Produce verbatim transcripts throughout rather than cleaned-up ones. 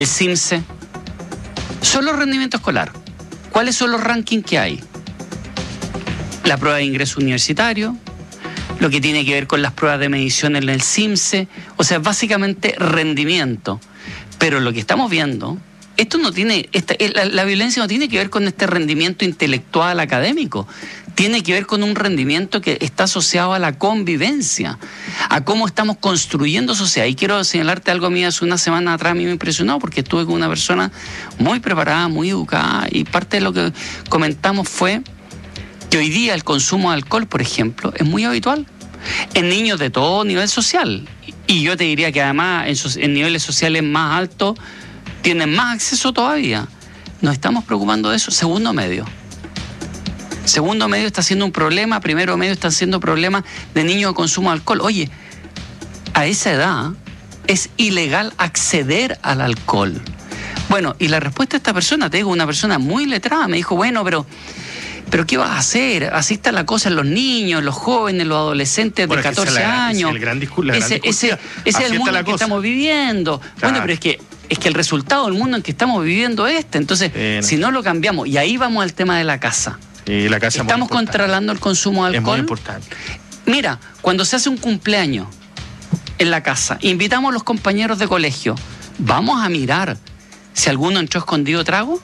el CIMSE, solo rendimiento escolar. ¿Cuáles son los rankings que hay? La prueba de ingreso universitario, lo que tiene que ver con las pruebas de medición en el CIMSE, o sea, básicamente rendimiento. Pero lo que estamos viendo, esto no tiene, esta, la, la violencia no tiene que ver con este rendimiento intelectual académico, tiene que ver con un rendimiento que está asociado a la convivencia, a cómo estamos construyendo sociedad. Y quiero señalarte algo a mí hace una semana atrás, a mí me impresionó porque estuve con una persona muy preparada, muy educada, y parte de lo que comentamos fue que hoy día el consumo de alcohol, por ejemplo, es muy habitual en niños de todo nivel social. Y yo te diría que además en, so- en niveles sociales más altos tienen más acceso todavía. Nos estamos preocupando de eso. Segundo medio. Segundo medio está siendo un problema, primero medio está siendo problema de niños de consumo de alcohol. Oye, a esa edad es ilegal acceder al alcohol. Bueno, y la respuesta de esta persona, te digo, una persona muy letrada, me dijo, bueno, pero... ¿Pero qué vas a hacer? Así está la cosa en los niños, los jóvenes, los adolescentes bueno, de catorce la, años. Es el gran discurso, la ese, gran ese, ese es el mundo en que estamos viviendo. Claro. Bueno, pero es que, es que el resultado del mundo en que estamos viviendo es este. Entonces, eh, no. si no lo cambiamos, y ahí vamos al tema de la casa. Sí, la casa Estamos controlando el consumo de alcohol. Es muy importante. Mira, cuando se hace un cumpleaños en la casa, invitamos a los compañeros de colegio, vamos a mirar si alguno entró escondido trago,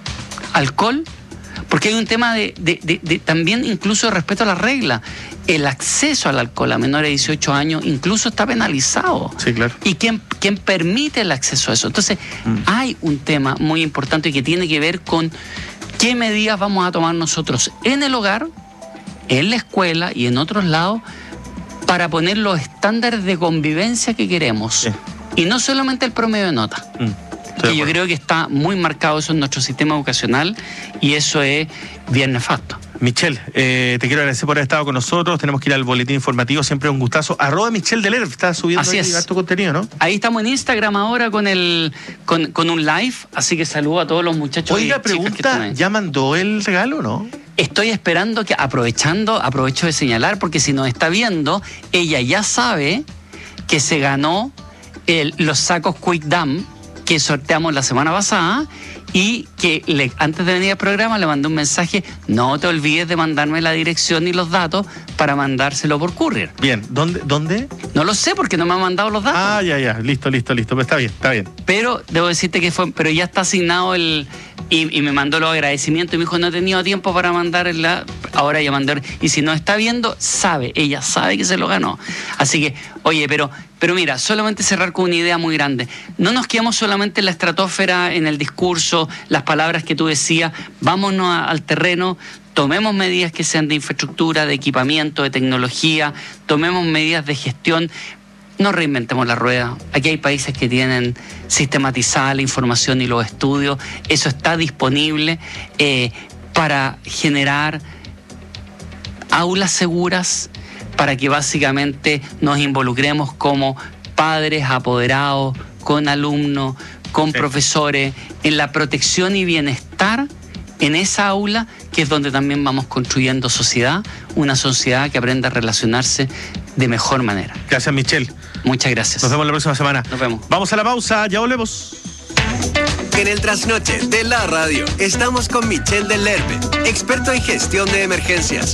alcohol. Porque hay un tema de, de, de, de también incluso de respeto a las reglas. El acceso al alcohol a menores de dieciocho años incluso está penalizado. Sí, claro. ¿Y quién, quién permite el acceso a eso? Entonces, mm. hay un tema muy importante que tiene que ver con qué medidas vamos a tomar nosotros en el hogar, en la escuela y en otros lados para poner los estándares de convivencia que queremos. Sí. Y no solamente el promedio de nota. Mm. Que yo creo que está muy marcado eso en nuestro sistema educacional y eso es bien nefasto. Michelle, eh, te quiero agradecer por haber estado con nosotros. Tenemos que ir al boletín informativo, siempre un gustazo. Arroba Michelle del E R F, está subiendo así ahí harto contenido, ¿no? Ahí estamos en Instagram ahora con el con, con un live, así que saludo a todos los muchachos. Oiga, y pregunta, ¿ya mandó el regalo o no? Estoy esperando que, aprovechando, aprovecho de señalar, porque si nos está viendo, ella ya sabe que se ganó el, los sacos Quick Dam que sorteamos la semana pasada y que le, antes de venir al programa le mandé un mensaje, no te olvides de mandarme la dirección y los datos para mandárselo por courier. Bien, ¿dónde? ¿Dónde? No lo sé porque no me han mandado los datos. Ah, ya, ya, listo, listo, listo, pero está bien, está bien. Pero debo decirte que fue, pero ya está asignado el, y, y me mandó los agradecimientos y me dijo, no he tenido tiempo para mandar la, ahora ya mandé, y si no está viendo, sabe, ella sabe que se lo ganó. Así que, oye, pero... Pero mira, solamente cerrar con una idea muy grande. No nos quedamos solamente en la estratosfera, en el discurso, las palabras que tú decías. Vámonos a, al terreno, tomemos medidas que sean de infraestructura, de equipamiento, de tecnología, tomemos medidas de gestión. No reinventemos la rueda. Aquí hay países que tienen sistematizada la información y los estudios. Eso está disponible eh, para generar aulas seguras, para que básicamente nos involucremos como padres, apoderados, con alumnos, con sí. profesores, en la protección y bienestar en esa aula, que es donde también vamos construyendo sociedad, una sociedad que aprenda a relacionarse de mejor manera. Gracias, Michelle. Muchas gracias. Nos vemos la próxima semana. Nos vemos. Vamos a la pausa, ya volvemos. En el trasnoche de la radio estamos con Michelle del E R P, experto en gestión de emergencias.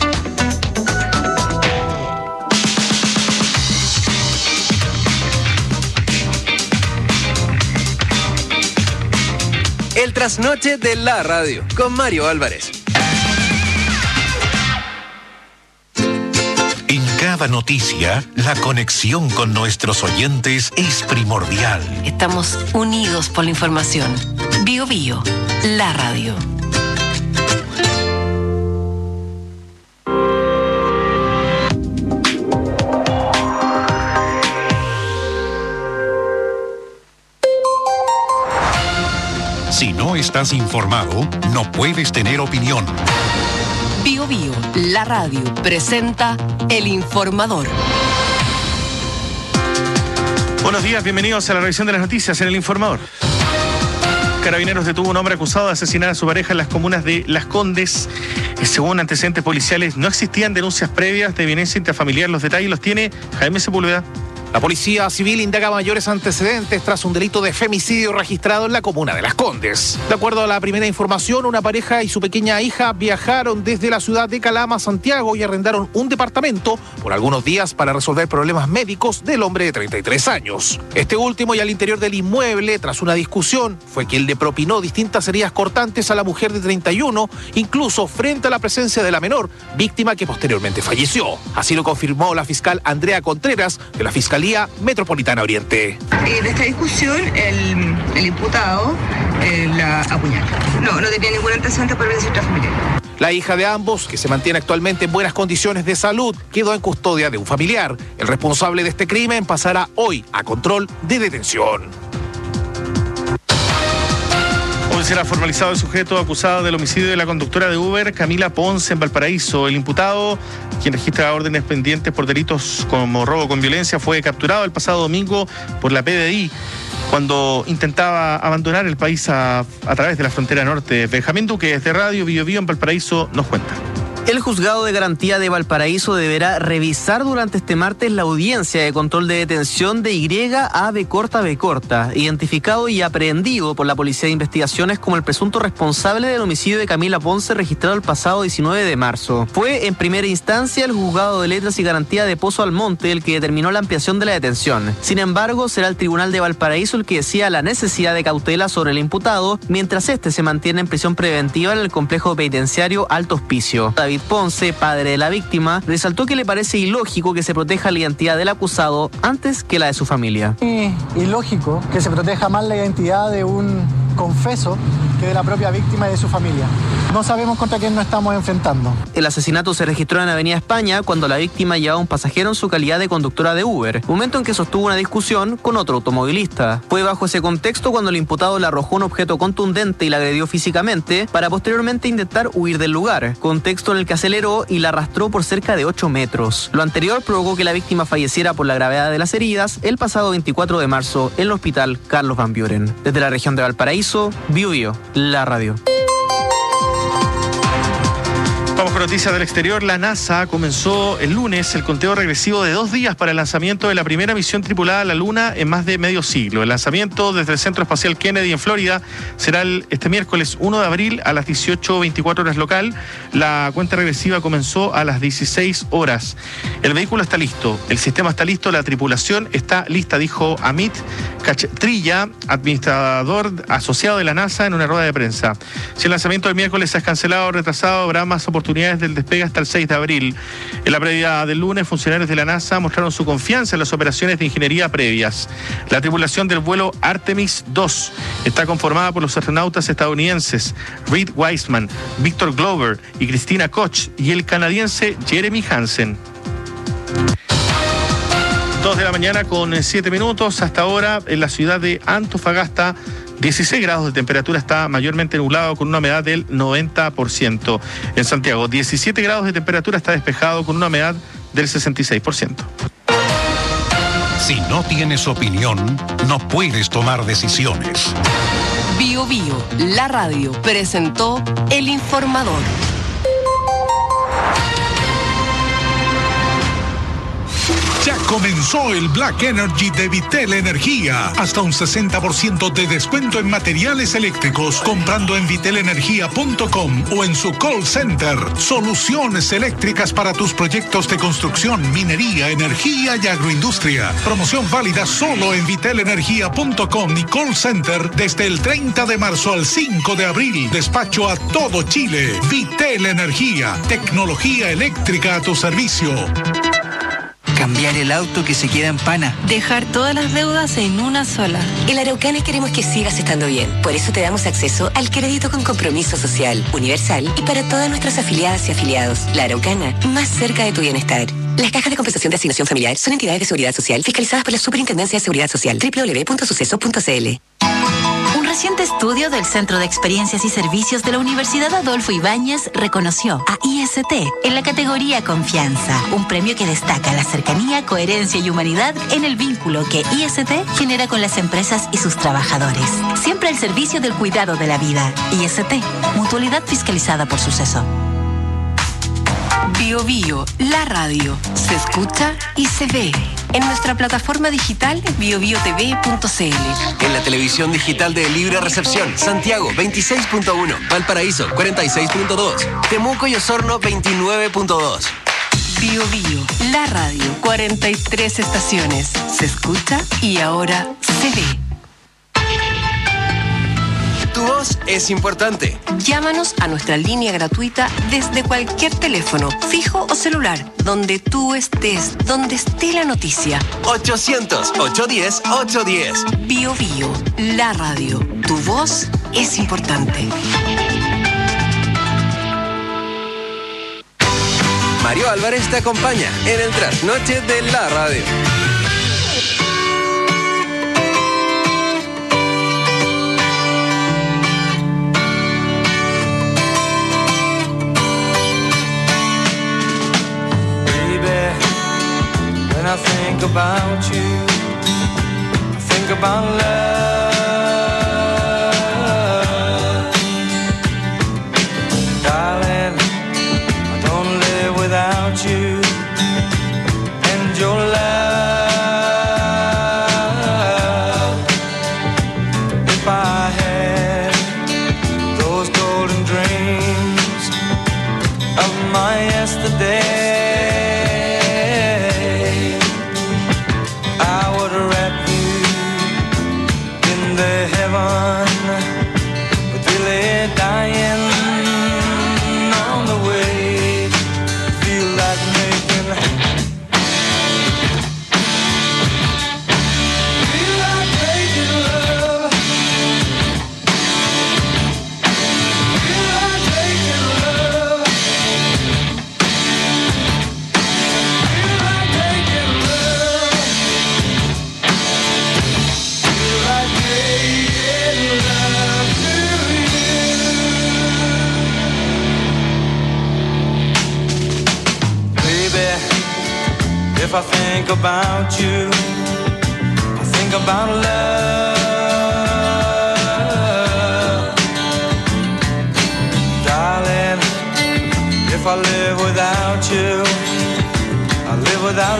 El trasnoche de la radio con Mario Álvarez. En cada noticia, la conexión con nuestros oyentes es primordial. Estamos unidos por la información. Bio Bio, la radio. Si no estás informado, no puedes tener opinión. Bio Bio, la radio, presenta El Informador. Buenos días, bienvenidos a la revisión de las noticias en El Informador. Carabineros detuvo a un hombre acusado de asesinar a su pareja en las comunas de Las Condes. Según antecedentes policiales, no existían denuncias previas de violencia intrafamiliar. Los detalles los tiene Jaime Sepúlveda. La Policía Civil indaga mayores antecedentes tras un delito de femicidio registrado en la comuna de Las Condes. De acuerdo a la primera información, una pareja y su pequeña hija viajaron desde la ciudad de Calama a Santiago y arrendaron un departamento por algunos días para resolver problemas médicos del hombre de treinta y tres años. Este último, y al interior del inmueble, tras una discusión, fue quien le propinó distintas heridas cortantes a la mujer de treinta y uno, incluso frente a la presencia de la menor, víctima que posteriormente falleció. Así lo confirmó la fiscal Andrea Contreras de la Fiscalía Metropolitana Oriente. Eh, de esta discusión, el, el imputado eh, la apuñaló. No, no tenía ningún antecedente por violencia intrafamiliar. La hija de ambos, que se mantiene actualmente en buenas condiciones de salud, quedó en custodia de un familiar. El responsable de este crimen pasará hoy a control de detención. Hoy será formalizado el sujeto acusado del homicidio de la conductora de Uber, Camila Ponce, en Valparaíso. El imputado, quien registra órdenes pendientes por delitos como robo con violencia, fue capturado el pasado domingo por la P D I cuando intentaba abandonar el país a, a través de la frontera norte. Benjamín Duque, desde Radio Bio Bio en Valparaíso, nos cuenta. El juzgado de garantía de Valparaíso deberá revisar durante este martes la audiencia de control de detención de Y A B corta B corta, identificado y aprehendido por la Policía de Investigaciones como el presunto responsable del homicidio de Camila Ponce registrado el pasado diecinueve de marzo. Fue en primera instancia el juzgado de letras y garantía de Pozo Almonte el que determinó la ampliación de la detención. Sin embargo, será el Tribunal de Valparaíso el que decida la necesidad de cautela sobre el imputado, mientras este se mantiene en prisión preventiva en el complejo penitenciario Alto Hospicio. David Ponce, padre de la víctima, resaltó que le parece ilógico que se proteja la identidad del acusado antes que la de su familia. Es ilógico que se proteja más la identidad de un confeso que de la propia víctima y de su familia. No sabemos contra quién nos estamos enfrentando. El asesinato se registró en Avenida España cuando la víctima llevaba a un pasajero en su calidad de conductora de Uber, momento en que sostuvo una discusión con otro automovilista. Fue bajo ese contexto cuando el imputado le arrojó un objeto contundente y la agredió físicamente para posteriormente intentar huir del lugar, contexto en el que aceleró y la arrastró por cerca de ocho metros. Lo anterior provocó que la víctima falleciera por la gravedad de las heridas el pasado veinticuatro de marzo en el hospital Carlos Van Buren. Desde la región de Valparaíso, Bio Bio, la radio. Vamos con noticias del exterior. La NASA comenzó el lunes el conteo regresivo de dos días para el lanzamiento de la primera misión tripulada a la Luna en más de medio siglo. El lanzamiento desde el Centro Espacial Kennedy en Florida será el, este miércoles uno de abril a las dieciocho veinticuatro horas local. La cuenta regresiva comenzó a las dieciséis horas. El vehículo está listo, el sistema está listo, la tripulación está lista, dijo Amit Kachtrilla, administrador asociado de la NASA, en una rueda de prensa. Si el lanzamiento del miércoles es cancelado o retrasado, habrá más oportunidades del despegue hasta el seis de abril. En la previa del lunes, funcionarios de la NASA mostraron su confianza en las operaciones de ingeniería previas. La tripulación del vuelo Artemis dos está conformada por los astronautas estadounidenses Reed Wiseman, Victor Glover y Christina Koch y el canadiense Jeremy Hansen. Dos de la mañana con siete minutos. Hasta ahora en la ciudad de Antofagasta, dieciséis grados de temperatura, está mayormente nublado con una humedad del noventa por ciento. En Santiago, diecisiete grados de temperatura, está despejado con una humedad del sesenta y seis por ciento. Si no tienes opinión, no puedes tomar decisiones. Bio Bio, la radio, presentó El Informador. Ya comenzó el Black Energy de Vitel Energía. Hasta un sesenta por ciento de descuento en materiales eléctricos comprando en vitel energía punto com o en su call center. Soluciones eléctricas para tus proyectos de construcción, minería, energía y agroindustria. Promoción válida solo en vitel energía punto com y call center desde el treinta de marzo al cinco de abril. Despacho a todo Chile. Vitel Energía. Tecnología eléctrica a tu servicio. Cambiar el auto que se queda en pana. Dejar todas las deudas en una sola. En Araucana queremos que sigas estando bien. Por eso te damos acceso al crédito con compromiso social, universal y para todas nuestras afiliadas y afiliados. La Araucana, más cerca de tu bienestar. Las cajas de compensación de asignación familiar son entidades de seguridad social fiscalizadas por la Superintendencia de Seguridad Social. doble u doble u doble u punto suceso punto c l. Un reciente estudio del Centro de Experiencias y Servicios de la Universidad Adolfo Ibáñez reconoció a I S T en la categoría Confianza, un premio que destaca la cercanía, coherencia y humanidad en el vínculo que I S T genera con las empresas y sus trabajadores. Siempre al servicio del cuidado de la vida. I S T, mutualidad fiscalizada por Suceso. Bio Bio, la radio. Se escucha y se ve. En nuestra plataforma digital bio bio t v punto c l. En la televisión digital de Libre Recepción, Santiago veintiséis punto uno, Valparaíso cuarenta y seis punto dos, Temuco y Osorno veintinueve punto dos. Bio Bio, la radio. cuarenta y tres estaciones. Se escucha y ahora se ve. Tu voz es importante. Llámanos a nuestra línea gratuita desde cualquier teléfono, fijo o celular, donde tú estés, donde esté la noticia. ochocientos, ochocientos diez, ochocientos diez. Bio Bio, la radio. Tu voz es importante. Mario Álvarez te acompaña en el trasnoche de la radio. When I think about you, I think about love. Darling, I don't live without you and your love. If I had those golden dreams of my yesterday, if I think about you, I think about love. Darling, if I live without you, I live without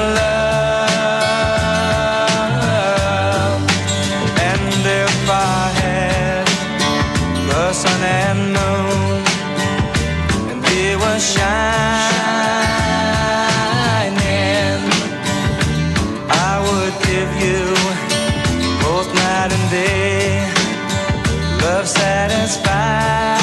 love. And if I had the sun and moon, and they were shining, satisfied.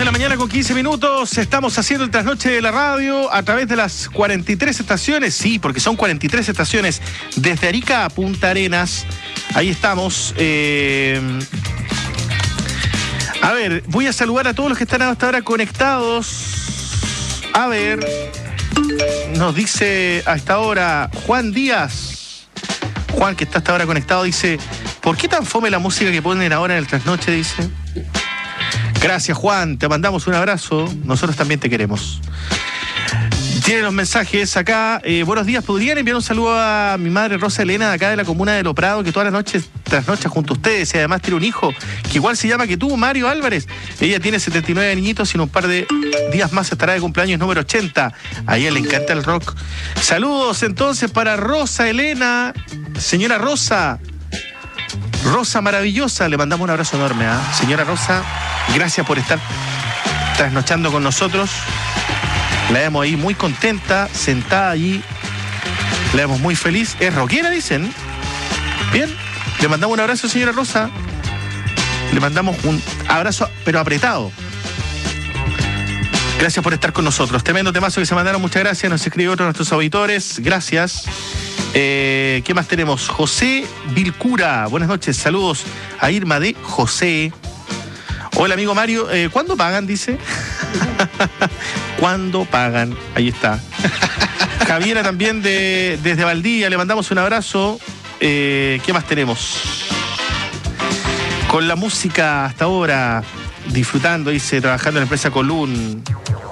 de la mañana con quince minutos, estamos haciendo el trasnoche de la radio a través de las cuarenta y tres estaciones, sí, porque son cuarenta y tres estaciones, desde Arica a Punta Arenas, ahí estamos. Eh... A ver, voy a saludar a todos los que están hasta ahora conectados. A ver, nos dice a esta hora Juan Díaz, Juan que está hasta ahora conectado, dice, ¿por qué tan fome la música que ponen ahora en el trasnoche? Dice. Gracias, Juan, te mandamos un abrazo, nosotros también te queremos. Tienen los mensajes acá. Eh, buenos días, ¿podrían enviar un saludo a mi madre Rosa Elena de acá de la comuna de Lo Prado, que todas las noches trasnocha junto a ustedes y además tiene un hijo que igual se llama que tú, Mario Álvarez? Ella tiene setenta y nueve añitos y en un par de días más estará de cumpleaños número ochenta. A ella le encanta el rock. Saludos entonces para Rosa Elena, señora Rosa. Rosa maravillosa, le mandamos un abrazo enorme, ¿eh? Señora Rosa, gracias por estar trasnochando con nosotros. La vemos ahí muy contenta, sentada allí. La vemos muy feliz. Es rockera, dicen. Bien, le mandamos un abrazo, señora Rosa. Le mandamos un abrazo, pero apretado. Gracias por estar con nosotros. Tremendo temazo que se mandaron, muchas gracias. Nos escribe otro de nuestros auditores. Gracias. Eh, ¿Qué más tenemos? José Vilcura, buenas noches, saludos a Irma de José. Hola amigo Mario, eh, ¿cuándo pagan? Dice. ¿Cuándo pagan? Ahí está. Javiera también de, desde Valdivia, le mandamos un abrazo. Eh, ¿Qué más tenemos? Con la música hasta ahora, disfrutando, dice, trabajando en la empresa Colún.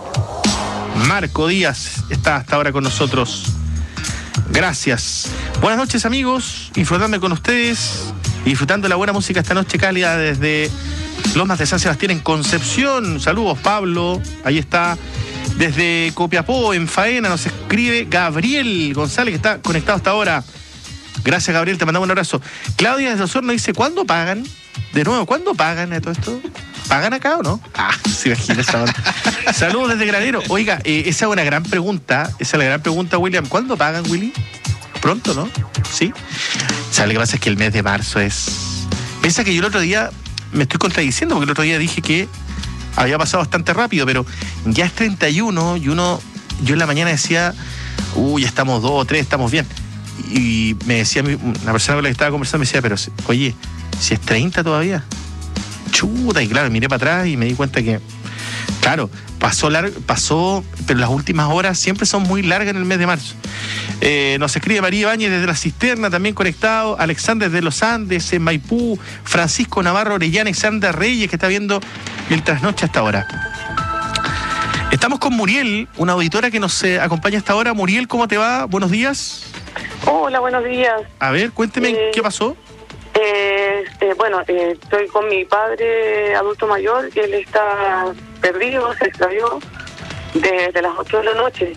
Marco Díaz está hasta ahora con nosotros. Gracias. Buenas noches, amigos. Disfrutando con ustedes. Disfrutando la buena música esta noche cálida desde Lomas de San Sebastián en Concepción. Saludos, Pablo. Ahí está. Desde Copiapó, en Faena, nos escribe Gabriel González, que está conectado hasta ahora. Gracias, Gabriel. Te mandamos un abrazo. Claudia desde Osorno dice, ¿cuándo pagan? De nuevo, ¿cuándo pagan a todo esto? ¿Pagan acá o no? Ah, se imagina esa onda. Saludos desde Granero. Oiga, eh, esa es una gran pregunta. Esa es la gran pregunta, William. ¿Cuándo pagan, Willy? Pronto, ¿no? ¿Sí? ¿Sabes lo que pasa? Es que el mes de marzo es... Piensa que yo el otro día me estoy contradiciendo, porque el otro día dije que había pasado bastante rápido, pero ya es treinta y uno y uno... Yo en la mañana decía, uy, ya estamos dos o tres, estamos bien. Y me decía una persona con la que estaba conversando, me decía, pero oye, si es treinta todavía... Chuta, y claro, miré para atrás y me di cuenta que, claro, pasó largo, pasó, pero las últimas horas siempre son muy largas en el mes de marzo. Eh, nos escribe María Ibáñez desde La Cisterna, también conectado, Alexander de los Andes, en Maipú, Francisco Navarro Orellana, Alexander Reyes, que está viendo el trasnoche hasta ahora. Estamos con Muriel, una auditora que nos eh, acompaña hasta ahora. Muriel, ¿cómo te va? Buenos días. Hola, buenos días. A ver, cuénteme, eh... ¿qué pasó? Eh, eh, bueno, eh, estoy con mi padre adulto mayor, que él está perdido, se extravió desde las ocho de la noche.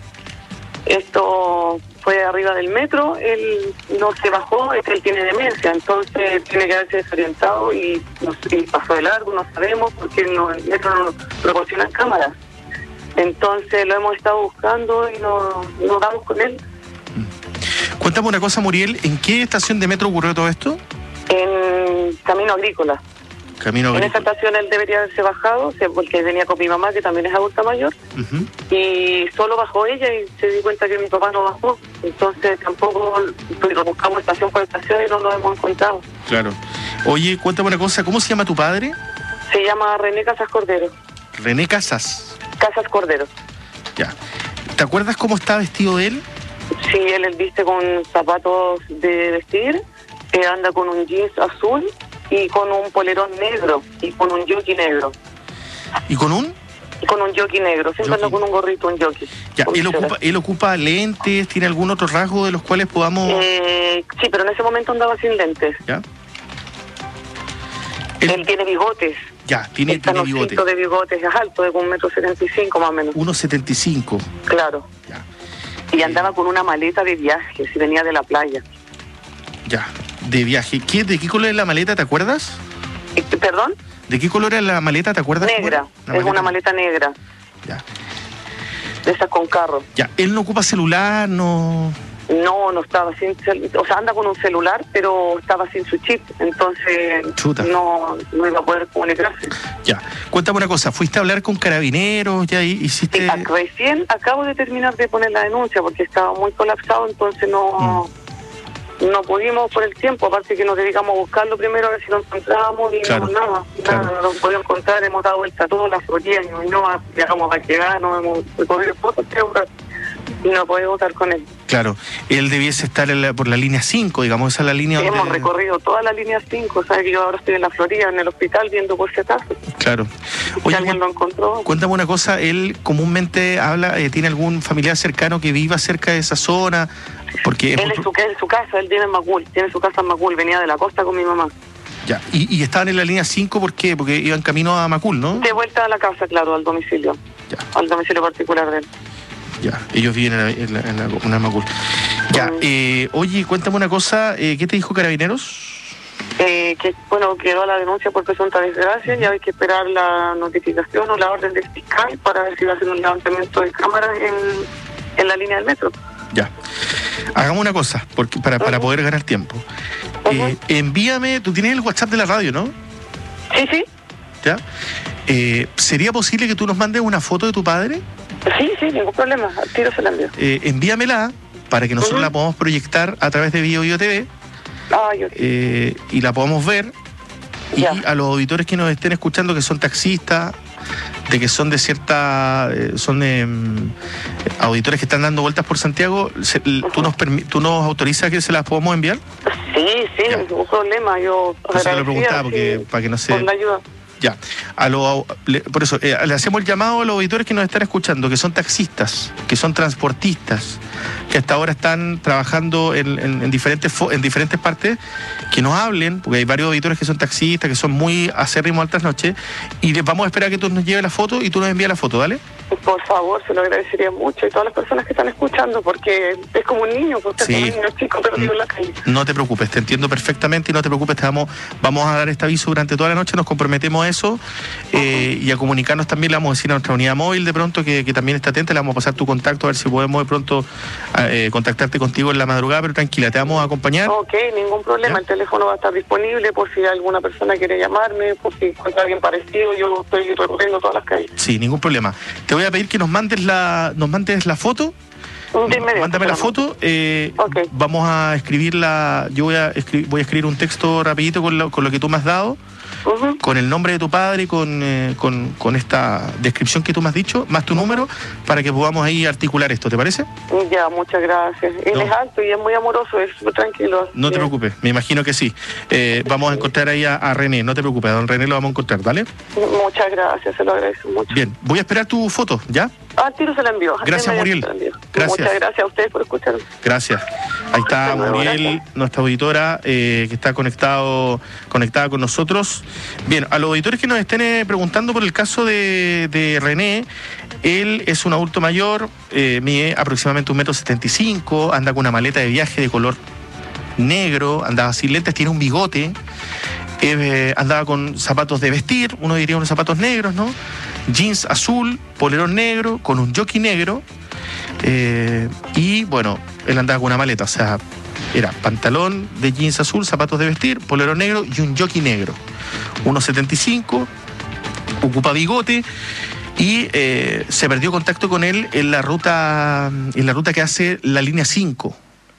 Esto fue arriba del metro, él no se bajó, es que él tiene demencia, entonces tiene que haberse desorientado y, y pasó de largo, no sabemos, porque no, el metro no proporciona cámaras. Entonces lo hemos estado buscando y no, no damos con él. Cuéntame una cosa, Muriel, ¿en qué estación de metro ocurrió todo esto? En Camino Agrícola. Camino Agrícola. En esa estación él debería haberse bajado, porque venía con mi mamá, que también es adulta mayor, uh-huh. Y solo bajó ella y se dio cuenta que mi papá no bajó. Entonces tampoco lo buscamos estación por estación y no lo hemos encontrado. Claro. Oye, cuéntame una cosa, ¿cómo se llama tu padre? Se llama René Casas Cordero. René Casas. Casas Cordero. Ya. ¿Te acuerdas cómo está vestido él? Sí, él, él viste con zapatos de vestir. Que anda con un jeans azul y con un polerón negro y con un jockey negro. ¿Y con un? Y con un jockey negro, siempre anda con un gorrito, un jockey. Ya, ¿él ocupa, ¿él ocupa lentes? ¿Tiene algún otro rasgo de los cuales podamos...? Eh, sí, pero en ese momento andaba sin lentes. ¿Ya? Él, él tiene bigotes. Ya, tiene, tiene bigotes. de bigotes, es alto, de un metro setenta y cinco más o menos. uno setenta y cinco. Claro. Ya. Y andaba con una maleta de viaje, si venía de la playa. Ya. De viaje. ¿Qué, ¿De qué color es la maleta, te acuerdas? ¿Perdón? ¿De qué color es la maleta, te acuerdas? Negra, una es maleta una maleta negra. Ya. De esas con carro. Ya, ¿él no ocupa celular, no...? No, no estaba sin cel- o sea, anda con un celular, pero estaba sin su chip, entonces Chuta. no, no iba a poder comunicarse. Ya, cuéntame una cosa, ¿fuiste a hablar con carabineros? ¿Ya hiciste...? Sí, a- recién acabo de terminar de poner la denuncia porque estaba muy colapsado, entonces no mm. no pudimos por el tiempo, aparte que nos dedicamos a buscarlo primero a ver si lo encontrábamos y Claro, no, nada, claro. nada, no lo pudimos encontrar, hemos dado vuelta a todas las Florida, y no viajamos para llegar, no hemos recogido fotos, creo, y no podemos estar con él. Claro, él debiese estar en la- por la línea cinco, digamos, esa es la línea Sí, donde... hemos recorrido toda la línea cinco, sabes que yo ahora estoy en la Florida, en el hospital, viendo por si acaso. Claro. Si Oye, alguien lo encontró. cuéntame una cosa, él comúnmente habla, eh, ¿tiene algún familiar cercano que viva cerca de esa zona? Porque... Él es su, él es su casa, él vive en Macul, tiene su casa en Macul, venía de la costa con mi mamá. Ya, y, y estaban en la línea cinco, ¿por qué? Porque iban camino a Macul, ¿no? De vuelta a la casa, claro, al domicilio. Ya. Al domicilio particular de él. Ya, ellos viven en, la, en, la, en, la, en la Macul. Ya, eh, oye, cuéntame una cosa, eh, ¿qué te dijo Carabineros? Eh, que, bueno, quedó la denuncia por presunta desgracia y hay que esperar la notificación o la orden del fiscal para ver si va a hacer un levantamiento de cámaras en, en la línea del metro. Ya. Hagamos una cosa, porque para, para poder ganar tiempo. Eh, envíame, tú tienes el WhatsApp de la radio, ¿no? Sí, sí. ¿Ya? Eh, ¿Sería posible que tú nos mandes una foto de tu padre? Sí, sí, ningún problema. Al tiro se la envío. Eh, envíamela para que nosotros Uh-huh. la podamos proyectar a través de Bio Bio T V Ah, yo sí. eh, y la podamos ver. Y Ya. a los auditores que nos estén escuchando, que son taxistas, de que son de cierta... eh, son eh, auditores que están dando vueltas por Santiago, se- ¿tú, nos permi- ¿tú nos autorizas que se las podamos enviar? Sí, sí, ningún problema. Yo Por eso te lo agradecida, preguntaba, porque sí, para que no se... por la ayuda. Ya, a lo, le- por eso, eh, le hacemos el llamado a los auditores que nos están escuchando, que son taxistas, que son transportistas, que hasta ahora están trabajando en, en- en diferentes fo- en diferentes partes, que nos hablen, porque hay varios auditores que son taxistas, que son muy acérrimos altas noches, y les vamos a esperar a que tú nos lleves la foto y tú nos envías la foto, ¿dale? Por favor, se lo agradecería mucho y todas las personas que están escuchando, porque es como un niño, porque Sí. es como un niño chico perdido en la calle. No te preocupes, te entiendo perfectamente y no te preocupes, te vamos, vamos a dar este aviso durante toda la noche, nos comprometemos a eso eh, y a comunicarnos también, le vamos a decir a nuestra unidad móvil de pronto que, que también está atenta, le vamos a pasar tu contacto a ver si podemos de pronto eh, contactarte contigo en la madrugada, pero tranquila, te vamos a acompañar. Ok, ningún problema, el teléfono va a estar disponible por si alguna persona quiere llamarme, por si encuentra a alguien parecido, yo estoy recorriendo todas las calles. Sí, ningún problema. Te voy a pedir que nos mandes la, nos mandes la foto. De inmediato, Mándame la programa. foto. Eh, Vamos a escribirla. Yo voy a escribir, voy a escribir un texto rapidito con lo, con lo que tú me has dado, Uh-huh. con el nombre de tu padre y con, eh, con, con esta descripción que tú me has dicho, más tu número, para que podamos ahí articular esto. ¿Te parece? Ya, muchas gracias. Él No. es alto y es muy amoroso, es súper tranquilo. No te Bien. preocupes, me imagino que sí. Eh, vamos a encontrar ahí a, a René, no te preocupes, a don René lo vamos a encontrar, ¿vale? Muchas gracias, se lo agradezco mucho. Bien, voy a esperar tu foto, ¿ya? Ah, al tiro se la envío. al Gracias, inmediato Muriel. se la envío. Gracias. Muchas gracias a ustedes por escucharme. Gracias. Ahí está Hasta luego, Muriel, gracias. nuestra auditora, eh, que está conectado, conectada con nosotros. Bien, a los auditores que nos estén eh, preguntando por el caso de, de René, él es un adulto mayor, eh, mide aproximadamente un metro setenta y cinco, anda con una maleta de viaje de color negro, andaba sin lentes, tiene un bigote, eh, andaba con zapatos de vestir, uno diría unos zapatos negros, ¿no? Jeans azul, polerón negro, con un jockey negro, eh, y bueno, él andaba con una maleta, o sea, era pantalón de jeans azul, zapatos de vestir, polerón negro y un jockey negro. uno setenta y cinco, ocupa bigote y eh, se perdió contacto con él en la ruta, en la ruta que hace la línea cinco,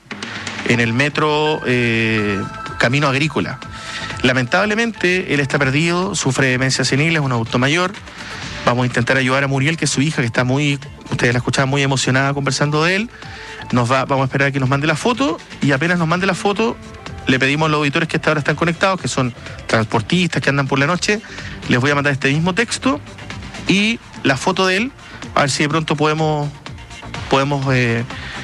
en el metro eh, Camino Agrícola. Lamentablemente, él está perdido, sufre demencia senil, es un adulto mayor. Vamos a intentar ayudar a Muriel, que es su hija, que está muy, ustedes la escuchaban, muy emocionada conversando de él. Nos va, vamos a esperar a que nos mande la foto y apenas nos mande la foto, le pedimos a los auditores que hasta ahora están conectados, que son transportistas, que andan por la noche, les voy a mandar este mismo texto y la foto de él, a ver si de pronto podemos, podemos eh,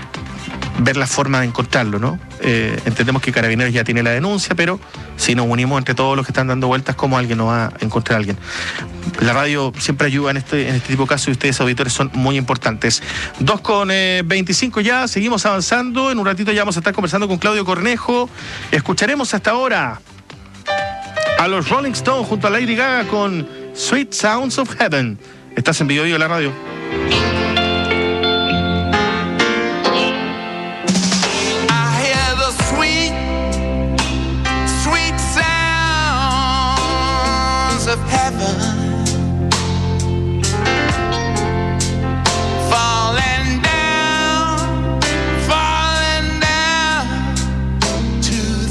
ver la forma de encontrarlo, ¿no? Eh, entendemos que Carabineros ya tiene la denuncia, pero si nos unimos entre todos los que están dando vueltas, ¿cómo alguien nos va a encontrar a alguien? La radio siempre ayuda en este, en este tipo de casos y ustedes, auditores, son muy importantes. dos con veinticinco ya, seguimos avanzando. En un ratito ya vamos a estar conversando con Claudio Cornejo. Escucharemos hasta ahora a los Rolling Stones junto a Lady Gaga con Sweet Sounds of Heaven. Estás en Bio Bio, la radio.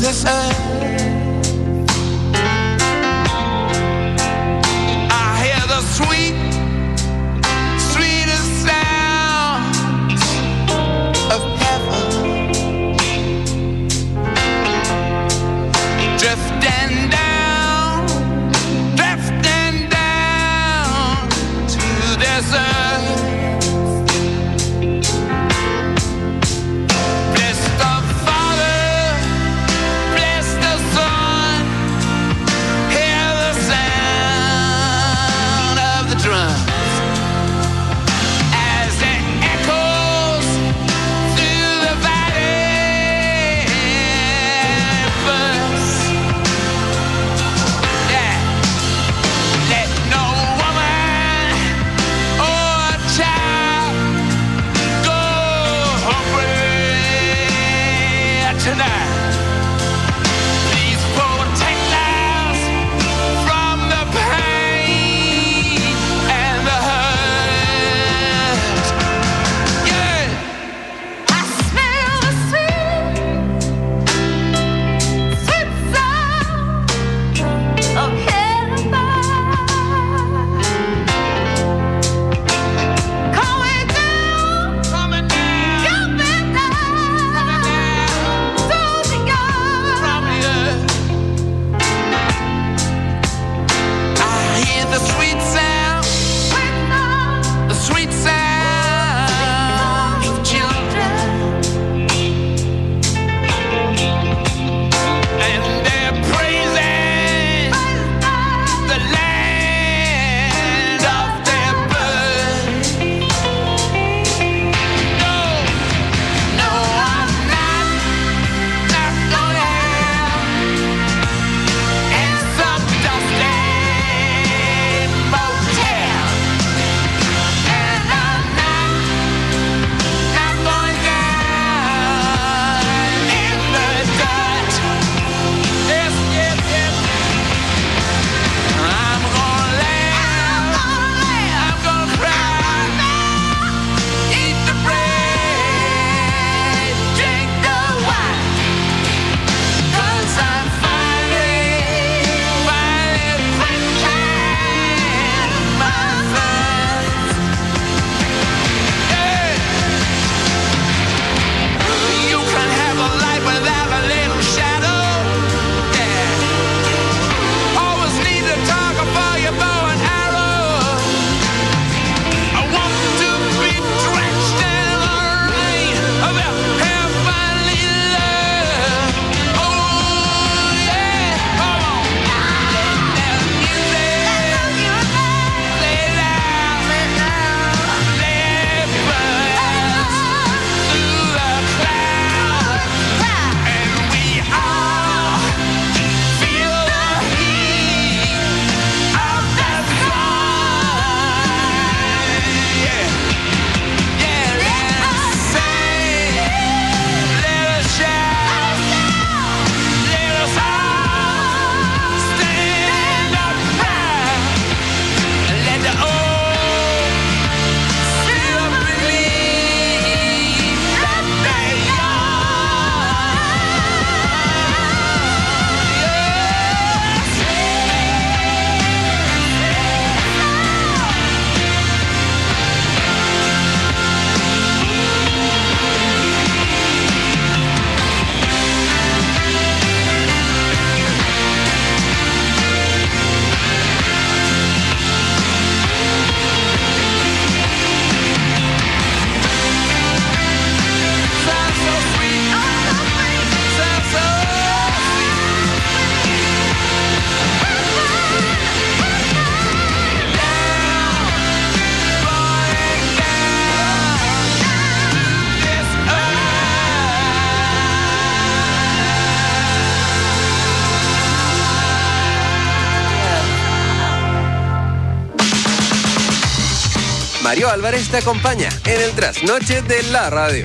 this earth. I hear the sweet, sweetest sounds of heaven drifting down, drifting down to this earth. Mario Álvarez te acompaña en el trasnoche de la radio.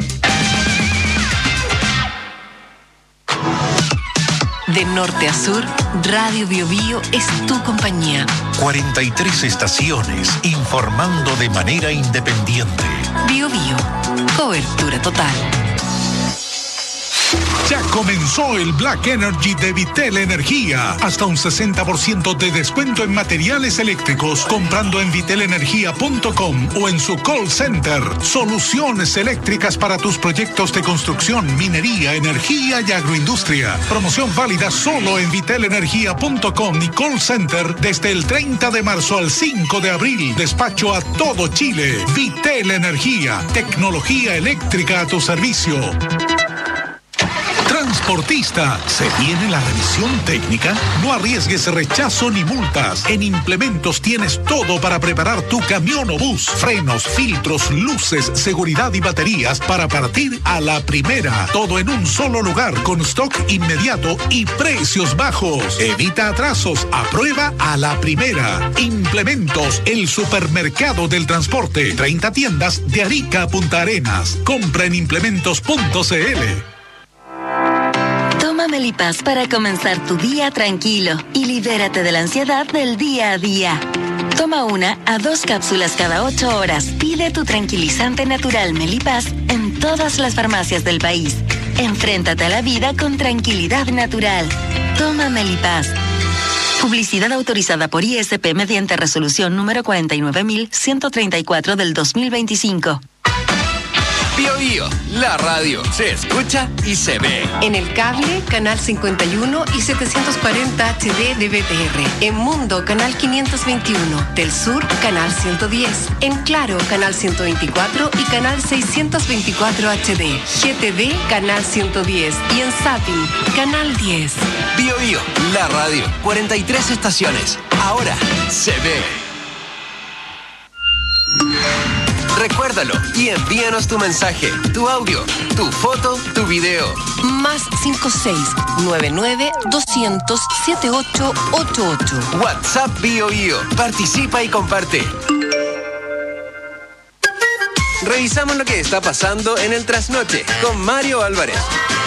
De norte a sur, Radio Bio Bio es tu compañía. cuarenta y tres estaciones informando de manera independiente. Bio Bio, cobertura total. Ya comenzó el Black Energy de Vitel Energía. Hasta un sesenta por ciento de descuento en materiales eléctricos comprando en vitel energía punto com o en su call center. Soluciones eléctricas para tus proyectos de construcción, minería, energía y agroindustria. Promoción válida solo en vitel energía punto com y call center desde el treinta de marzo al cinco de abril. Despacho a todo Chile. Vitel Energía. Tecnología eléctrica a tu servicio. Transportista, ¿se viene la revisión técnica? No arriesgues rechazo ni multas. En Implementos tienes todo para preparar tu camión o bus. Frenos, filtros, luces, seguridad y baterías para partir a la primera. Todo en un solo lugar con stock inmediato y precios bajos. Evita atrasos, aprueba a la primera. Implementos, el supermercado del transporte. treinta tiendas de Arica a Punta Arenas. Compra en implementos punto c l. Toma Melipaz para comenzar tu día tranquilo y libérate de la ansiedad del día a día. Toma una a dos cápsulas cada ocho horas. Pide tu tranquilizante natural Melipaz en todas las farmacias del país. Enfréntate a la vida con tranquilidad natural. Toma Melipaz. Publicidad autorizada por I S P mediante resolución número cuarenta y nueve mil ciento treinta y cuatro del dos mil veinticinco. Bio Bio, la radio se escucha y se ve. En el cable, canal cincuenta y uno y setecientos cuarenta H D de B T R. En Mundo, canal quinientos veintiuno. Del Sur, canal ciento diez. En Claro, canal ciento veinticuatro y canal seiscientos veinticuatro H D. G T V, canal ciento diez. Y en Sapin, canal diez. Bio Bio, la radio, cuarenta y tres estaciones. Ahora se ve. Recuérdalo y envíanos tu mensaje, tu audio, tu foto, tu video. Más cinco seis nueve nueve doscientos setenta y ocho ochenta y ocho. WhatsApp Bio Bio. Participa y comparte. Revisamos lo que está pasando en el trasnoche con Mario Álvarez.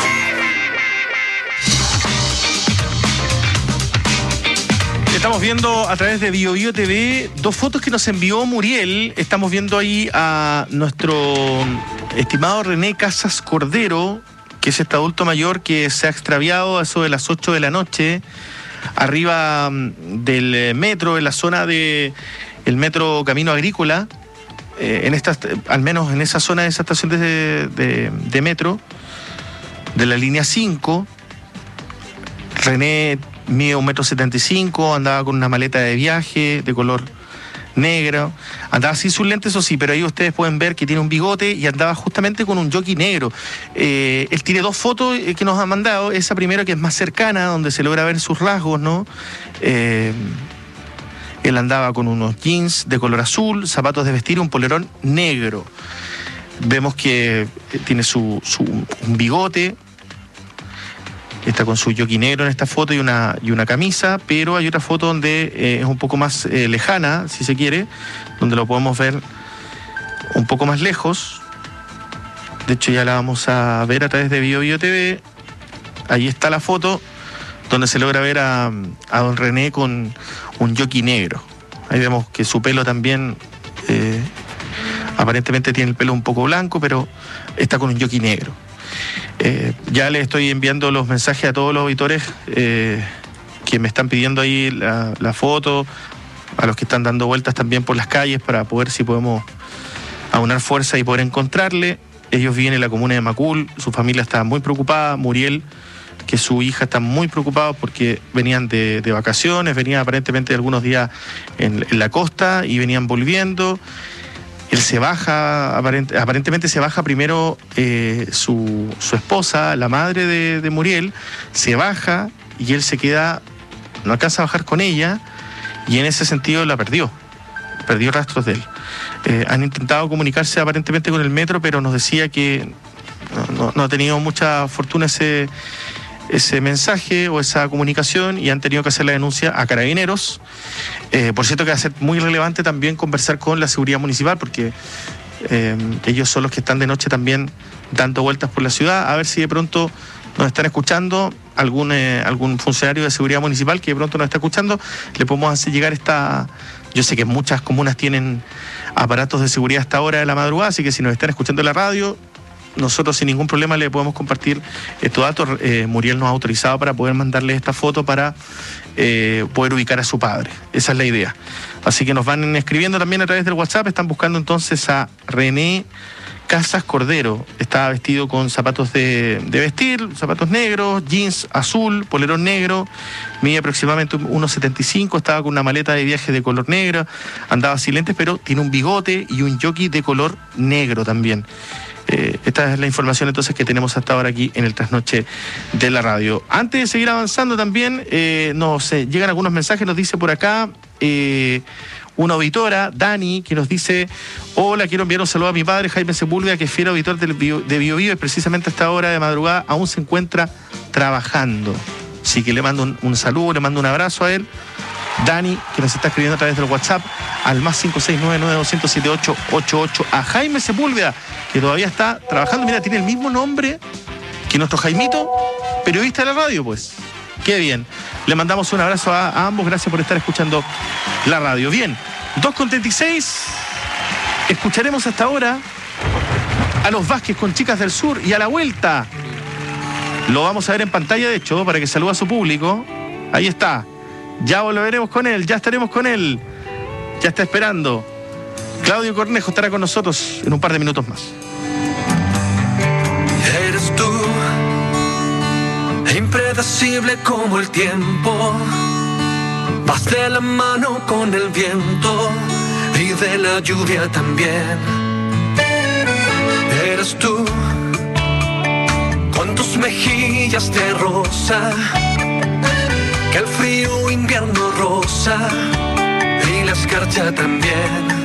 Estamos viendo a través de Bio Bio T V dos fotos que nos envió Muriel. Estamos viendo ahí a nuestro estimado René Casas Cordero, que es este adulto mayor que se ha extraviado a eso de las ocho de la noche, arriba del metro, en la zona de el metro Camino Agrícola, eh, en esta, al menos en esa zona de esa estación de, de, de metro, de la línea cinco. René mide un metro setenta y cinco, andaba con una maleta de viaje de color negro, andaba sin sus lentes, eso sí, pero ahí ustedes pueden ver que tiene un bigote y andaba justamente con un jockey negro. Eh, él tiene dos fotos que nos ha mandado, esa primera que es más cercana, donde se logra ver sus rasgos, ¿no? Eh, él andaba con unos jeans de color azul, zapatos de vestir, un polerón negro. Vemos que tiene su, su un bigote. Está con su jockey negro en esta foto y una, y una camisa, pero hay otra foto donde eh, es un poco más eh, lejana, si se quiere, donde lo podemos ver un poco más lejos. De hecho, ya la vamos a ver a través de Bio Bio T V. Ahí está la foto donde se logra ver a, a don René con un jockey negro. Ahí vemos que su pelo también, eh, aparentemente tiene el pelo un poco blanco, pero está con un jockey negro. Eh, ya le estoy enviando los mensajes a todos los auditores eh, que me están pidiendo ahí la, la foto, a los que están dando vueltas también por las calles para poder si podemos aunar fuerza y poder encontrarle. Ellos viven en la comuna de Macul, su familia está muy preocupada, Muriel, que su hija está muy preocupada porque venían de, de vacaciones, venían aparentemente algunos días en, en la costa y venían volviendo. Él se baja, aparent, aparentemente se baja primero eh, su, su esposa, la madre de, de Muriel, se baja y él se queda, no alcanza a bajar con ella y en ese sentido la perdió, perdió rastros de él. Eh, han intentado comunicarse aparentemente con el metro, pero nos decía que no, no, no ha tenido mucha fortuna ese, ese mensaje o esa comunicación y han tenido que hacer la denuncia a Carabineros. Eh, por cierto que va a ser muy relevante también conversar con la seguridad municipal porque eh, ellos son los que están de noche también dando vueltas por la ciudad, a ver si de pronto nos están escuchando algún, eh, algún funcionario de seguridad municipal que de pronto nos está escuchando, le podemos hacer llegar esta... Yo sé que muchas comunas tienen aparatos de seguridad a esta hora de la madrugada, así que si nos están escuchando en la radio, nosotros sin ningún problema le podemos compartir estos datos. Eh, Muriel nos ha autorizado para poder mandarle esta foto para eh, poder ubicar a su padre. Esa es la idea. Así que nos van escribiendo también a través del WhatsApp. Están buscando entonces a René Casas Cordero. Estaba vestido con zapatos de, de vestir, zapatos negros, jeans azul, polerón negro, mide aproximadamente uno setenta y cinco, estaba con una maleta de viaje de color negro, andaba sin lentes, pero tiene un bigote y un jockey de color negro también. Eh, esta es la información entonces que tenemos hasta ahora aquí en el Trasnoche de la Radio. Antes de seguir avanzando también, eh, nos eh, llegan algunos mensajes, nos dice por acá... Eh, una auditora, Dani, que nos dice: hola, quiero enviar un saludo a mi padre, Jaime Sepúlveda, que es fiel auditor del Bio, de Bio Bio, y precisamente a esta hora de madrugada aún se encuentra trabajando. Así que le mando un, un saludo, le mando un abrazo a él. Dani, que nos está escribiendo a través del WhatsApp al más cinco seis nueve nueve dos cero siete ocho ocho ocho. A Jaime Sepúlveda, que todavía está trabajando. Mira, tiene el mismo nombre que nuestro Jaimito, periodista de la radio, pues. Qué bien. Le mandamos un abrazo a, a ambos. Gracias por estar escuchando la radio. Bien, dos con treinta y seis. Escucharemos hasta ahora a los Vázquez con Chicas del Sur, y a la vuelta lo vamos a ver en pantalla, de hecho, para que salude a su público. Ahí está. Ya volveremos con él, ya estaremos con él. Ya está esperando. Claudio Cornejo estará con nosotros en un par de minutos más. Eres tú, impredecible como el tiempo, vas de la mano con el viento y de la lluvia también. Eres tú, con tus mejillas de rosa, que el frío invierno rosa y la escarcha también.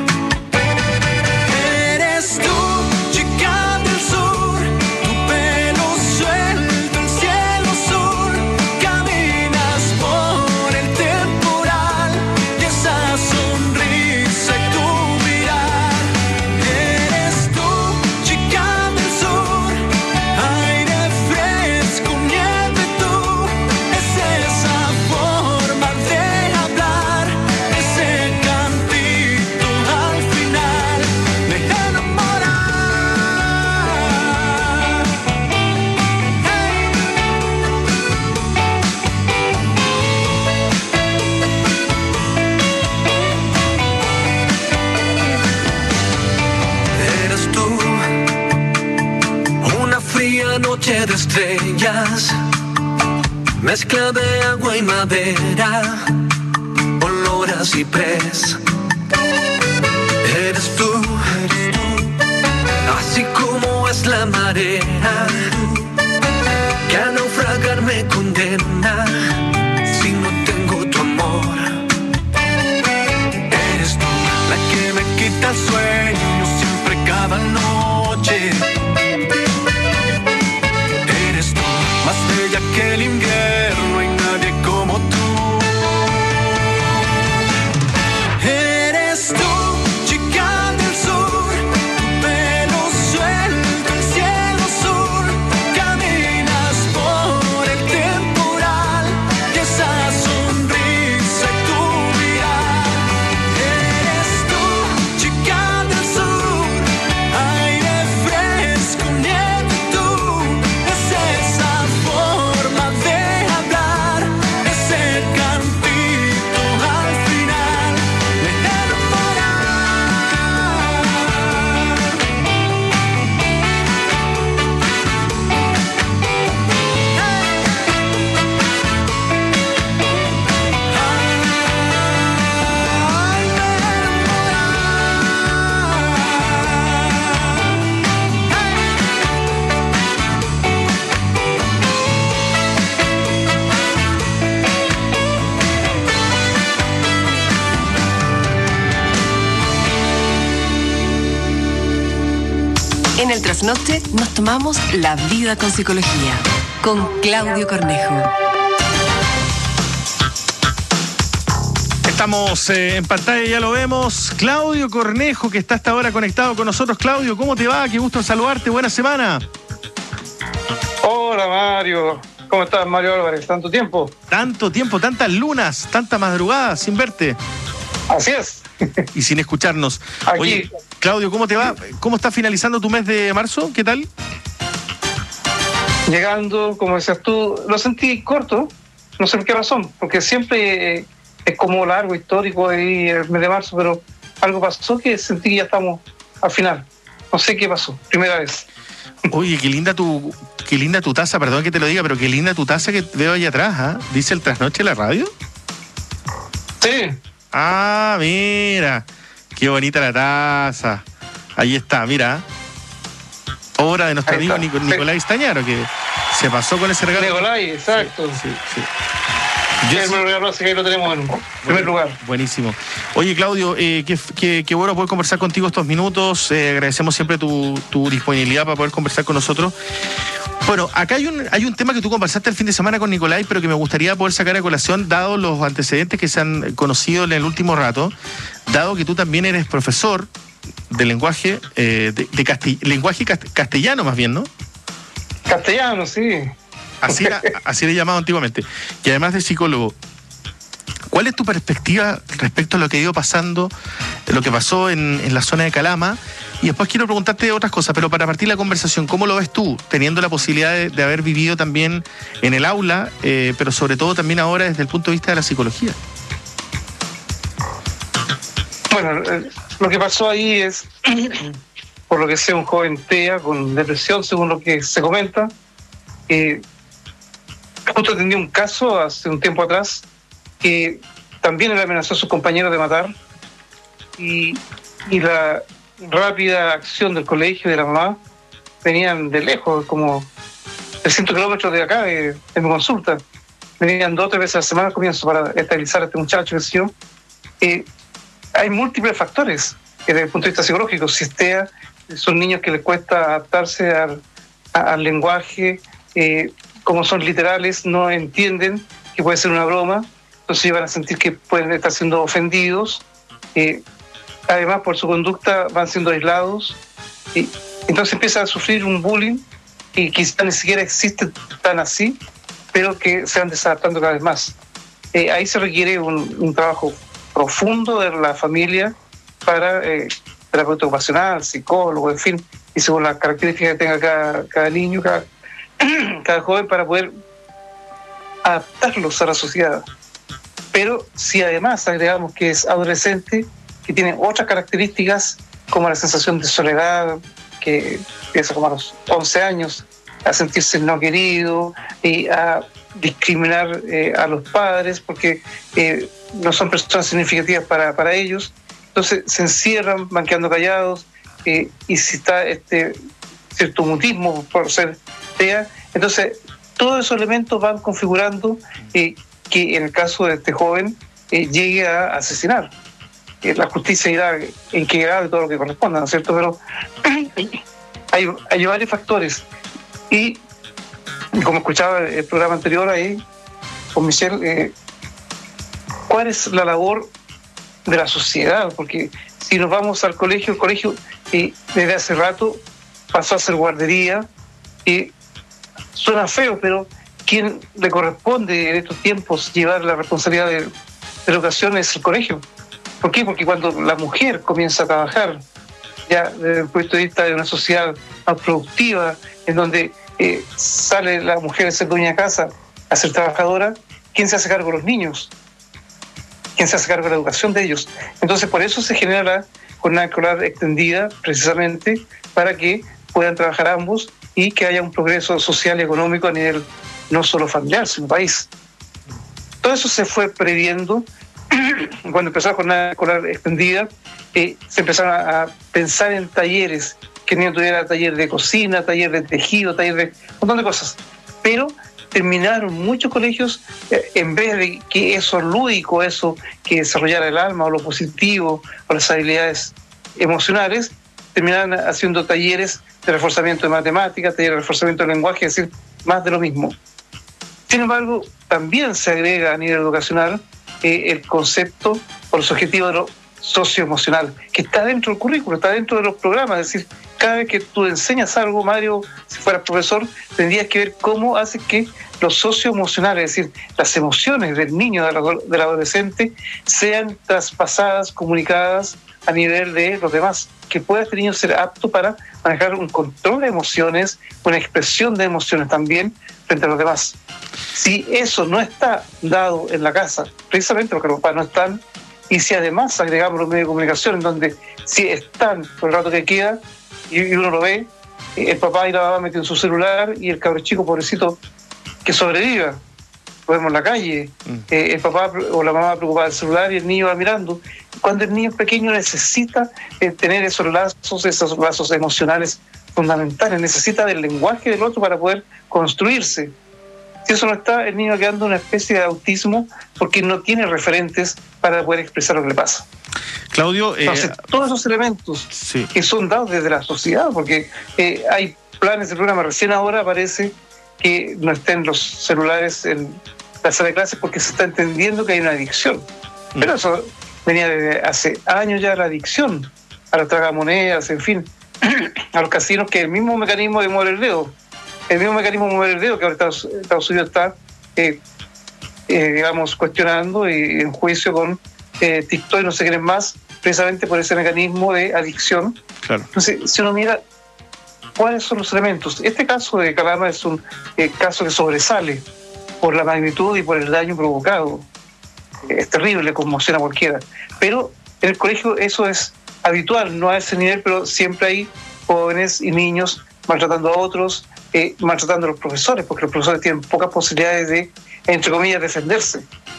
Eres tú, chica del sur, tu pelo suelto, el cielo azul, caminas por el temporal y esa sonrisa y tu mirar. Eres tú, chica del sur, aire fresco, nieve tú, es esa forma de hablar, ese cantito al final me enamora. Eres tú, una fría noche de estrellas, mezcla de agua y madera, olor a ciprés. Eres tú, así como es la marea, que a naufragar me condena si no tengo tu amor. Eres tú, la que me quita el sueño siempre cada noche. Eres tú, más bella que el invierno, hay nadie como tú. Eres tú, chica del sur, tu pelo suelto, el cielo azul, caminas por el temporal y esa sonrisa y tu mirar. Eres tú, chica del sur, aire fresco, nieve tú, es esa forma de hablar, ese cantito al final me enamora. En el Trasnoche nos tomamos la vida con psicología, con Claudio Cornejo. Estamos eh, en pantalla, ya lo vemos. Claudio Cornejo, que está hasta ahora conectado con nosotros. Claudio, ¿cómo te va? Qué gusto saludarte. Buena semana. Hola Mario, ¿cómo estás Mario Álvarez? ¿Tanto tiempo? Tanto tiempo, tantas lunas, tantas madrugadas sin verte. Así es. Y sin escucharnos. Aquí. Oye, Claudio, ¿cómo te va? ¿Cómo está finalizando tu mes de marzo? ¿Qué tal? llegando, como decías tú, lo sentí corto, no sé por qué razón, porque siempre eh, es como largo, histórico ahí el mes de marzo, pero algo pasó que sentí que ya estamos al final. No sé qué pasó, primera vez. Oye, qué linda tu, qué linda tu taza, perdón que te lo diga, pero qué linda tu taza que veo allá atrás, ¿ah? ¿eh? ¿Dice el trasnoche en la radio? Sí. Ah, mira, qué bonita la taza. Ahí está, mira. Obra de nuestro amigo Nic- Nicolás Stañaro, que se pasó con ese regalo. Nicolás, exacto. Sí, sí. sí. Yo el regalo, así que ahí lo tenemos en primer lugar. Buenísimo. Oye, Claudio, eh, qué, qué, qué bueno poder conversar contigo estos minutos. Eh, agradecemos siempre tu, tu disponibilidad para poder conversar con nosotros. Bueno, acá hay un, hay un tema que tú conversaste el fin de semana con Nicolás, pero que me gustaría poder sacar a colación, dado los antecedentes que se han conocido en el último rato, dado que tú también eres profesor de lenguaje, eh, de, de castell- lenguaje cast- castellano más bien, ¿no? Castellano, sí. Así, era, así le llamado antiguamente. Y además de psicólogo, ¿cuál es tu perspectiva respecto a lo que ha ido pasando, lo que pasó en, en la zona de Calama? Y después quiero preguntarte otras cosas, pero para partir la conversación, ¿cómo lo ves tú, teniendo la posibilidad de, de haber vivido también en el aula, eh, pero sobre todo también ahora desde el punto de vista de la psicología? Bueno, eh, lo que pasó ahí es, por lo que sea, un joven T E A con depresión, según lo que se comenta. Eh, justo atendí un caso hace un tiempo atrás que también le amenazó a sus compañeros de matar, y, y la rápida acción del colegio y de la mamá venían de lejos, como trescientos kilómetros de acá, de, de mi consulta. Venían dos o tres veces a la semana al comienzo para estabilizar a este muchacho, que sé yo. Eh, hay múltiples factores eh, desde el punto de vista psicológico. Si es T E A, son niños que les cuesta adaptarse al, a, al lenguaje, eh, como son literales, no entienden que puede ser una broma, entonces van a sentir que pueden estar siendo ofendidos. Eh, además, por su conducta van siendo aislados, y entonces empiezan a sufrir un bullying y quizás ni siquiera existe tan así, pero que se van desadaptando cada vez más. Eh, ahí se requiere un, un trabajo profundo de la familia para eh, terapeuta ocupacional, psicólogo, en fin, y según las características que tenga cada, cada niño, cada, cada joven, para poder adaptarlos a la sociedad. Pero si además agregamos que es adolescente, que tiene otras características como la sensación de soledad, que empieza como a los once años a sentirse no querido y a discriminar eh, a los padres porque eh, no son personas significativas para, para ellos, entonces se encierran, van quedando callados, eh, y si está este cierto mutismo por ser T E A, entonces todos esos elementos van configurando eh, que en el caso de este joven eh, llegue a asesinar. Eh, la justicia irá en qué grado y todo lo que corresponda, ¿no es cierto? Pero hay, hay varios factores. Y como escuchaba el programa anterior ahí con Michelle, eh, ¿cuál es la labor de la sociedad? Porque si nos vamos al colegio, el colegio eh, desde hace rato pasó a ser guardería, y suena feo, pero ¿quién le corresponde en estos tiempos llevar la responsabilidad de, de la educación es el colegio? ¿Por qué? Porque cuando la mujer comienza a trabajar, ya desde el punto de vista de una sociedad más productiva, en donde eh, sale la mujer a ser dueña de casa, a ser trabajadora, ¿quién se hace cargo de los niños? ¿Quién se hace cargo de la educación de ellos? Entonces, por eso se genera la jornada escolar extendida, precisamente para que puedan trabajar ambos y que haya un progreso social y económico a nivel no solo familiar, sino país. Todo eso se fue previendo. Cuando empezó la jornada escolar extendida, eh, se empezaron a, a pensar en talleres, que el niño tuviera taller de cocina, taller de tejido, taller de un montón de cosas. Pero terminaron muchos colegios, eh, en vez de que eso lúdico, eso que desarrollara el alma o lo positivo o las habilidades emocionales, terminaron haciendo talleres de reforzamiento de matemáticas, talleres de reforzamiento del lenguaje, es decir, más de lo mismo. Sin embargo, también se agrega a nivel educacional eh, el concepto o los objetivos de lo socioemocional, que está dentro del currículo, está dentro de los programas. Es decir, cada vez que tú enseñas algo, Mario, si fueras profesor, tendrías que ver cómo hace que los socioemocionales, es decir, las emociones del niño, del adolescente, sean traspasadas, comunicadas a nivel de los demás, que pueda este niño ser apto para manejar un control de emociones, una expresión de emociones también frente a los demás. Si eso no está dado en la casa, precisamente porque los papás no están, y si además agregamos los medios de comunicación, en donde si están por el rato que queda, y uno lo ve, el papá y la mamá meten su celular y el cabro chico, pobrecito, que sobreviva. Lo vemos en la calle, mm. eh, el papá o la mamá preocupada del celular y el niño va mirando. Cuando el niño pequeño necesita eh, tener esos lazos, esos lazos emocionales fundamentales, necesita del lenguaje del otro para poder construirse. Si eso no está, el niño va quedando una especie de autismo porque no tiene referentes para poder expresar lo que le pasa. Claudio, eh... entonces todos esos elementos sí. que son dados desde la sociedad, porque eh, hay planes de programa, recién ahora aparece que no estén los celulares en la sala de clases porque se está entendiendo que hay una adicción. Mm. Pero eso venía desde hace años ya, la adicción a las tragamonedas, en fin, a los casinos, que el mismo mecanismo de mover el dedo, el mismo mecanismo de mover el dedo que ahora Estados, Estados Unidos está, eh, eh, digamos, cuestionando y en juicio con eh, TikTok y no sé quién más, precisamente por ese mecanismo de adicción. Claro. Entonces, si uno mira cuáles son los elementos, este caso de Calama es un eh, caso que sobresale por la magnitud y por el daño provocado. Es terrible, conmociona a cualquiera. Pero en el colegio eso es habitual, no a ese nivel, pero siempre hay jóvenes y niños maltratando a otros, eh, maltratando a los profesores, porque los profesores tienen pocas posibilidades de, entre comillas, defenderse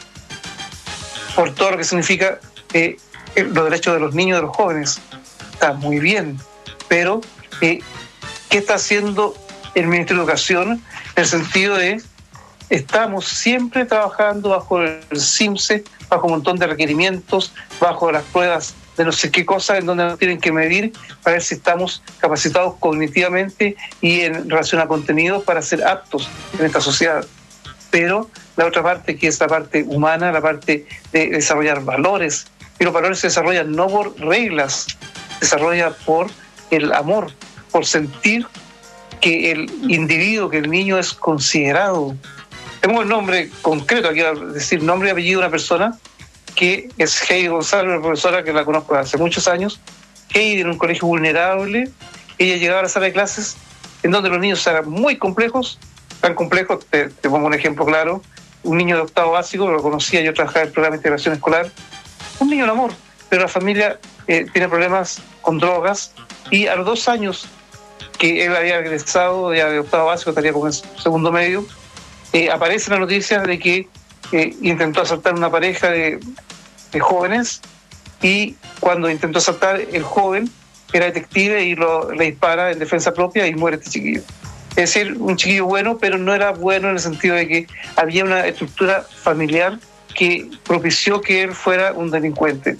por todo lo que significa eh, los derechos de los niños y de los jóvenes. Está muy bien, pero eh, ¿qué está haciendo el Ministerio de Educación en el sentido de estamos siempre trabajando bajo el CIMSE, bajo un montón de requerimientos, bajo las pruebas de no sé qué cosas en donde nos tienen que medir para ver si estamos capacitados cognitivamente y en relación a contenidos para ser aptos en esta sociedad? Pero la otra parte, que es la parte humana, la parte de desarrollar valores, y los valores se desarrollan no por reglas, se desarrolla por el amor, por sentir que el individuo, que el niño es considerado. Tengo el nombre concreto, aquí a decir nombre y apellido de una persona, que es Heidi González, una profesora que la conozco hace muchos años. Heidi, en un colegio vulnerable, ella llegaba a la sala de clases en donde los niños eran muy complejos, tan complejos, te, te pongo un ejemplo claro, un niño de octavo básico, lo conocía, yo trabajaba en el programa de integración escolar, un niño de amor, pero la familia eh, tiene problemas con drogas, y a los dos años que él había egresado ya de octavo básico, estaría como en segundo medio, eh, aparece la noticia de que eh, intentó asaltar una pareja de, de jóvenes, y cuando intentó asaltar, el joven era detective y lo, le dispara en defensa propia y muere este chiquillo. Es decir, un chiquillo bueno, pero no era bueno en el sentido de que había una estructura familiar que propició que él fuera un delincuente.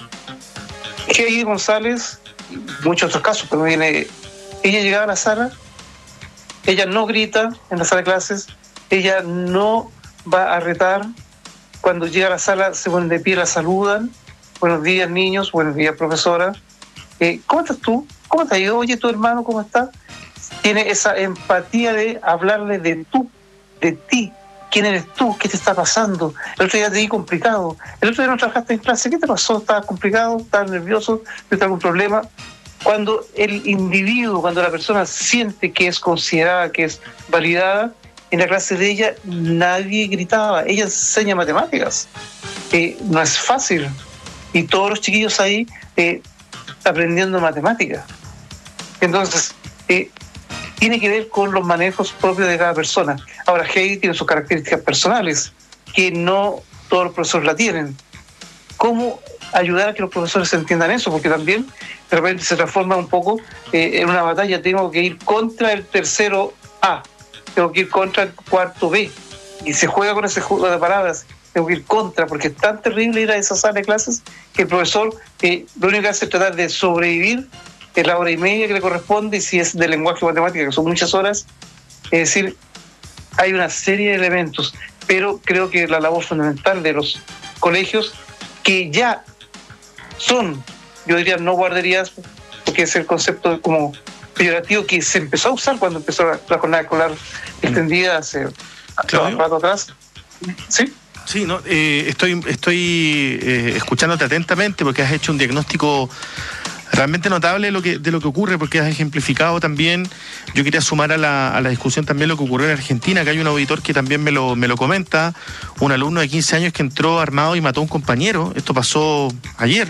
Heidi González, muchos otros casos, pero viene, ella llegaba a la sala, ella no grita en la sala de clases, ella no va a retar, cuando llega a la sala se ponen de pie, la saludan, buenos días niños, buenos días profesora, eh, ¿cómo estás tú? ¿Cómo te ha ido? Oye, tu hermano, ¿cómo está? Tiene esa empatía de hablarle de tú, de ti. ¿Quién eres tú? ¿Qué te está pasando? El otro día te di complicado. El otro día no trabajaste en clase. ¿Qué te pasó? ¿Estabas complicado? ¿Estabas nervioso? ¿Tienes algún problema? Cuando el individuo, cuando la persona siente que es considerada, que es validada, en la clase de ella nadie gritaba. Ella enseña matemáticas. Eh, no es fácil. Y todos los chiquillos ahí eh, aprendiendo matemáticas. Entonces, eh, tiene que ver con los manejos propios de cada persona. Ahora, Heidi tiene sus características personales, que no todos los profesores la tienen. ¿Cómo ayudar a que los profesores entiendan eso? Porque también de repente se transforma un poco eh, en una batalla. Tengo que ir contra el tercero A, tengo que ir contra el cuarto B, y se juega con ese juego de palabras. Tengo que ir contra, porque es tan terrible ir a esa sala de clases que el profesor eh, lo único que hace es tratar de sobrevivir en la hora y media que le corresponde, y si es de lenguaje o matemática, que son muchas horas. Es decir, hay una serie de elementos, pero creo que la labor fundamental de los colegios, que ya son, yo diría, no guarderías, porque es el concepto como peyorativo que se empezó a usar cuando empezó la, la jornada escolar extendida hace un rato atrás. ¿Sí? Sí, no, eh, estoy, estoy eh, escuchándote atentamente porque has hecho un diagnóstico realmente notable de lo que, de lo que ocurre, porque has ejemplificado también. Yo quería sumar a la, a la discusión también lo que ocurrió en Argentina, que hay un auditor que también me lo, me lo comenta, un alumno de quince años que entró armado y mató a un compañero. Esto pasó ayer,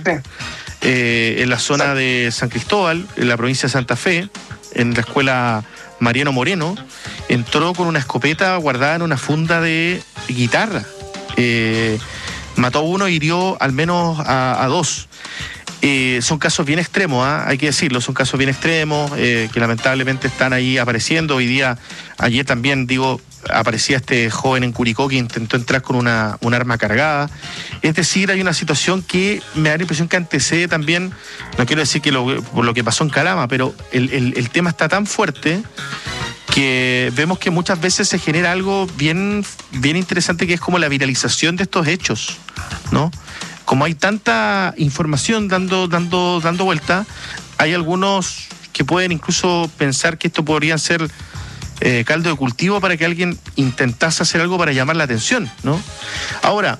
eh, en la zona de San Cristóbal, en la provincia de Santa Fe, en la escuela Mariano Moreno. Entró con una escopeta guardada en una funda de guitarra. Eh, mató a uno y hirió al menos a, a dos. Eh, son casos bien extremos, ¿eh? Hay que decirlo, son casos bien extremos, eh, que lamentablemente están ahí apareciendo. Hoy día, ayer también, digo, aparecía este joven en Curicó que intentó entrar con una, un arma cargada. Es decir, hay una situación que me da la impresión que antecede también, no quiero decir que lo, por lo que pasó en Calama, pero el, el, el tema está tan fuerte que vemos que muchas veces se genera algo bien, bien interesante, que es como la viralización de estos hechos, ¿no? Como hay tanta información dando, dando, dando vuelta, hay algunos que pueden incluso pensar que esto podría ser eh, caldo de cultivo para que alguien intentase hacer algo para llamar la atención, ¿no? Ahora,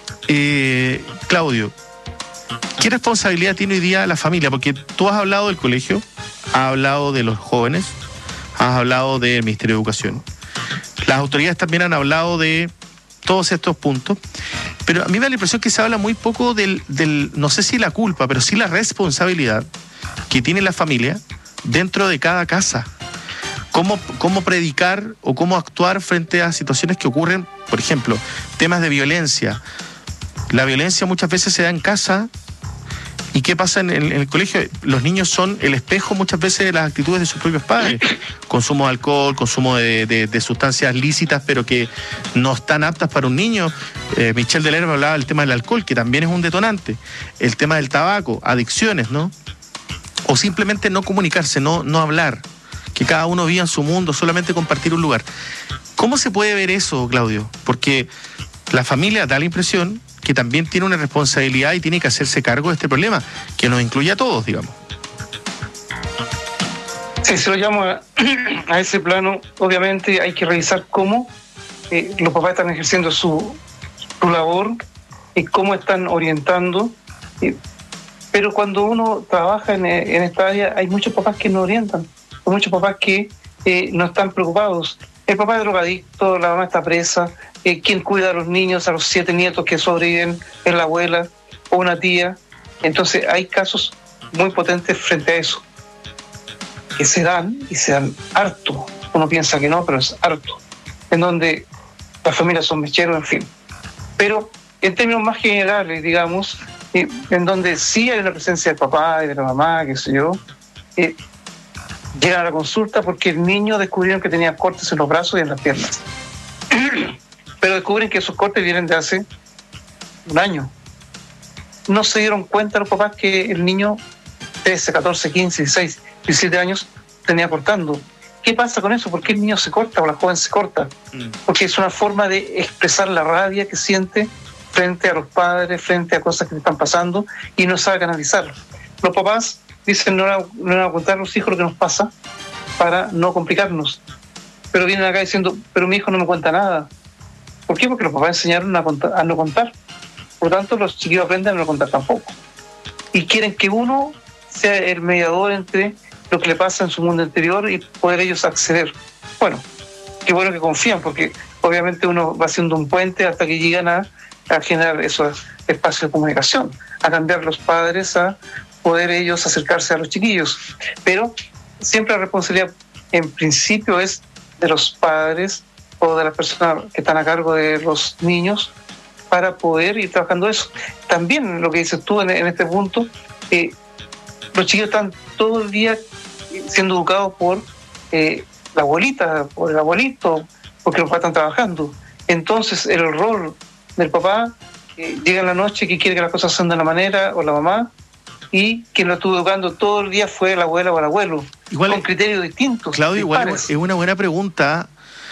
eh, Claudio, ¿qué responsabilidad tiene hoy día la familia? Porque tú has hablado del colegio, has hablado de los jóvenes, has hablado del Ministerio de Educación. Las autoridades también han hablado de todos estos puntos, pero a mí me da la impresión que se habla muy poco del, del, no sé si la culpa, pero sí la responsabilidad que tiene la familia dentro de cada casa. Cómo, cómo predicar o cómo actuar frente a situaciones que ocurren, por ejemplo, temas de violencia. La violencia muchas veces se da en casa. ¿Y qué pasa en el, en el colegio? Los niños son el espejo muchas veces de las actitudes de sus propios padres. Consumo de alcohol, consumo de, de, de sustancias lícitas, pero que no están aptas para un niño. Eh, Michel Delerme hablaba del tema del alcohol, que también es un detonante. El tema del tabaco, adicciones, ¿no? O simplemente no comunicarse, no, no hablar. Que cada uno viva en su mundo, solamente compartir un lugar. ¿Cómo se puede ver eso, Claudio? Porque la familia da la impresión que también tiene una responsabilidad y tiene que hacerse cargo de este problema, que nos incluye a todos, digamos. Sí, si lo llamo a, a ese plano, obviamente hay que revisar cómo eh, los papás están ejerciendo su, su labor y cómo están orientando. Eh, pero cuando uno trabaja en, en esta área, hay muchos papás que no orientan, hay muchos papás que eh, no están preocupados. El papá es drogadicto, la mamá está presa. Eh, ¿Quién cuida a los niños, a los siete nietos que sobreviven? Es la abuela o una tía. Entonces hay casos muy potentes frente a eso, que se dan y se dan harto. Uno piensa que no, pero es harto. En donde las familias son mecheros, en fin. Pero en términos más generales, digamos, eh, en donde sí hay la presencia del papá y de la mamá, qué sé yo, eh, llegan a la consulta porque el niño descubrieron que tenía cortes en los brazos y en las piernas. Pero descubren que esos cortes vienen de hace un año. No se dieron cuenta los papás que el niño trece, catorce, quince, dieciséis, diecisiete años tenía cortando. ¿Qué pasa con eso? ¿Por qué el niño se corta o la joven se corta? Porque es una forma de expresar la rabia que siente frente a los padres, frente a cosas que le están pasando y no sabe canalizarlo. Los papás dicen no no van a contar a los hijos lo que nos pasa para no complicarnos. Pero vienen acá diciendo, pero mi hijo no me cuenta nada. ¿Por qué? Porque los papás enseñaron a, contar, a no contar. Por lo tanto, los chiquillos aprenden a no contar tampoco. Y quieren que uno sea el mediador entre lo que le pasa en su mundo interior y poder ellos acceder. Bueno, qué bueno que confían, porque obviamente uno va haciendo un puente hasta que llegan a, a generar esos espacios de comunicación, a cambiar los padres, a poder ellos acercarse a los chiquillos. Pero siempre la responsabilidad, en principio, es de los padres o de las personas que están a cargo de los niños para poder ir trabajando eso. También lo que dices tú en, en este punto, eh, los chicos están todo el día siendo educados por eh, la abuelita, por el abuelito, porque los papás están trabajando. Entonces el rol del papá eh, llega en la noche que quiere que las cosas sean de una manera, o la mamá, y quien lo estuvo educando todo el día fue la abuela o el abuelo, igual con es, criterios distintos. Claudio, igual es una buena pregunta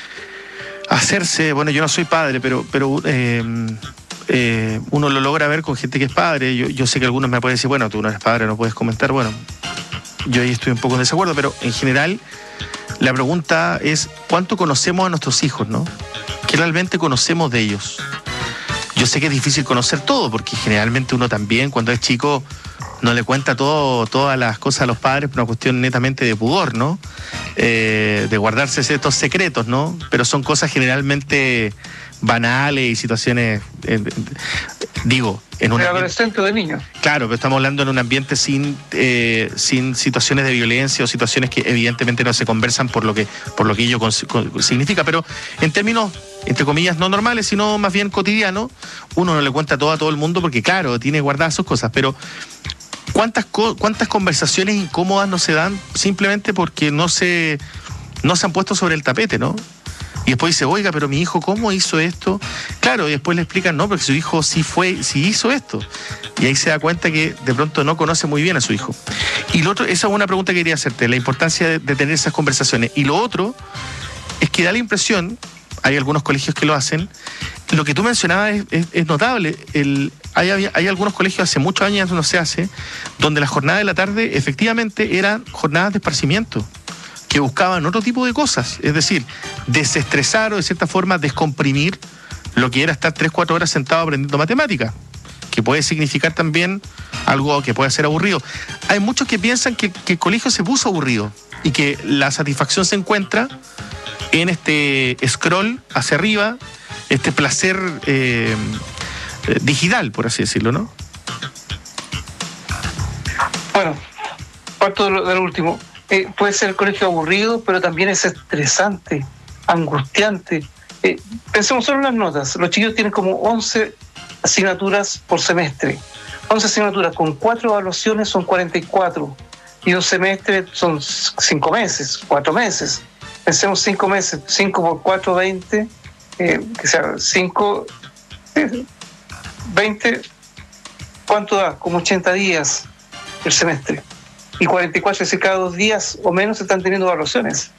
hacerse. Bueno, yo no soy padre, pero pero eh, eh, uno lo logra ver con gente que es padre. Yo, yo sé que algunos me pueden decir, bueno, tú no eres padre, no puedes comentar. Bueno, yo ahí estoy un poco en desacuerdo, pero en general la pregunta es ¿cuánto conocemos a nuestros hijos, no? ¿Qué realmente conocemos de ellos? yo sé que es difícil conocer todo, porque generalmente uno también, cuando es chico, no le cuenta todo, todas las cosas a los padres por una cuestión netamente de pudor, ¿no? Eh, de guardarse estos secretos, ¿no? Pero son cosas generalmente banales y situaciones, eh, digo, en un de ambiente, adolescente o de niño. Claro, pero estamos hablando en un ambiente sin eh, sin situaciones de violencia o situaciones que evidentemente no se conversan por lo que por lo que ello con, con, significa, pero en términos, entre comillas, no normales, sino más bien cotidianos, uno no le cuenta todo a todo el mundo porque, claro, tiene guardadas sus cosas, pero ¿cuántas, co- cuántas conversaciones incómodas no se dan simplemente porque no se, no se han puesto sobre el tapete, ¿no? Y después dice, oiga, pero mi hijo, ¿cómo hizo esto? Claro, y después le explican, no, porque su hijo sí fue, sí hizo esto. Y ahí se da cuenta que de pronto no conoce muy bien a su hijo. Y lo otro, esa es una pregunta que quería hacerte, la importancia de, de tener esas conversaciones. Y lo otro es que da la impresión, hay algunos colegios que lo hacen, lo que tú mencionabas es, es, es notable. El, hay, hay algunos colegios, hace muchos años no se hace, donde las jornadas de la tarde efectivamente eran jornadas de esparcimiento, que buscaban otro tipo de cosas, es decir, desestresar o de cierta forma descomprimir lo que era estar tres, cuatro horas sentado aprendiendo matemáticas, que puede significar también algo que puede ser aburrido. Hay muchos que piensan que, que el colegio se puso aburrido y que la satisfacción se encuentra en este scroll hacia arriba, este placer eh, digital, por así decirlo, ¿no? Bueno, parto de lo, de lo último. Eh, puede ser el colegio aburrido, pero también es estresante, angustiante. Eh, pensemos solo en las notas. Los chicos tienen como once asignaturas por semestre. once asignaturas con cuatro evaluaciones son cuarenta y cuatro. Y un semestre son cinco meses, cuatro meses. Pensemos cinco meses, cinco por cuatro, veinte, eh, que sea cinco, eh, veinte, ¿cuánto da? Como ochenta días el semestre. Y cuarenta y cuatro, es decir, cada dos días o menos se están teniendo evaluaciones.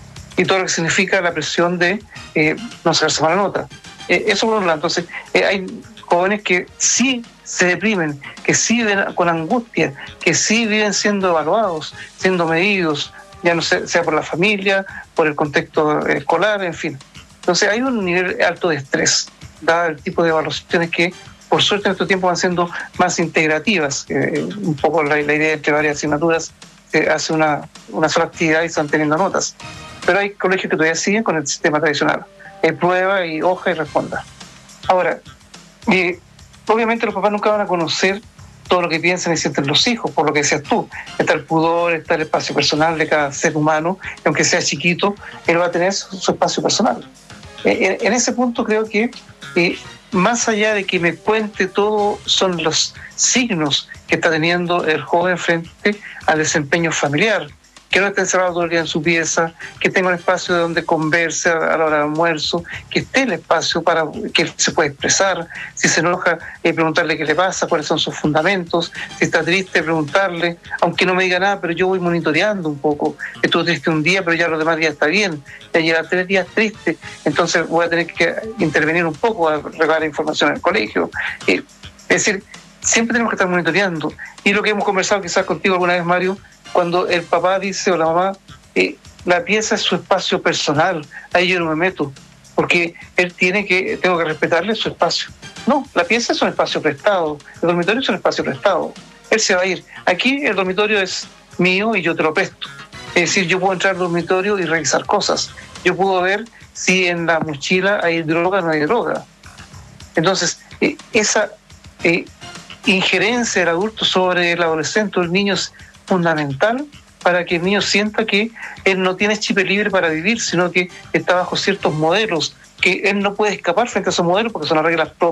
Y todo lo que significa la presión de eh, no sacarse mala nota. Eh, eso por un lado. Entonces, eh, hay jóvenes que sí se deprimen, que sí viven con angustia, que sí viven siendo evaluados, siendo medidos, ya no sea, sea por la familia, por el contexto escolar, en fin. Entonces, hay un nivel alto de estrés, dado el tipo de evaluaciones que, por suerte, en estos tiempos van siendo más integrativas. Eh, un poco la, la idea entre varias asignaturas se hace una, una sola actividad y están teniendo notas. Pero hay colegios que todavía siguen con el sistema tradicional. Eh, prueba y hoja y responda. Ahora, eh, obviamente los papás nunca van a conocer todo lo que piensan y sienten los hijos, por lo que decías tú. Está el pudor, está el espacio personal de cada ser humano, y aunque sea chiquito, él va a tener su, su espacio personal. Eh, en, en ese punto creo que eh, más allá de que me cuente todo, son los signos que está teniendo el joven frente al desempeño familiar, que no esté encerrado todo el día en su pieza, que tenga un espacio donde converse a la hora del almuerzo, que esté el espacio para que se pueda expresar, si se enoja, eh, preguntarle qué le pasa, cuáles son sus fundamentos, si está triste, preguntarle, aunque no me diga nada, pero yo voy monitoreando un poco, estuvo triste un día, pero ya los demás días está bien, ya lleva tres días triste, entonces voy a tener que intervenir un poco a recabar información en el colegio. Eh, es decir, siempre tenemos que estar monitoreando. Y lo que hemos conversado quizás contigo alguna vez, Mario, cuando el papá dice o la mamá, eh, la pieza es su espacio personal, ahí yo no me meto, porque él tiene que, tengo que respetarle su espacio. No, la pieza es un espacio prestado, el dormitorio es un espacio prestado, él se va a ir. Aquí el dormitorio es mío y yo te lo presto. Es decir, yo puedo entrar al dormitorio y revisar cosas. Yo puedo ver si en la mochila hay droga o no hay droga. Entonces, eh, esa eh, injerencia del adulto sobre el adolescente o el niño es fundamental para que el niño sienta que él no tiene chip libre para vivir, sino que está bajo ciertos modelos, que él no puede escapar frente a esos modelos porque son las reglas propias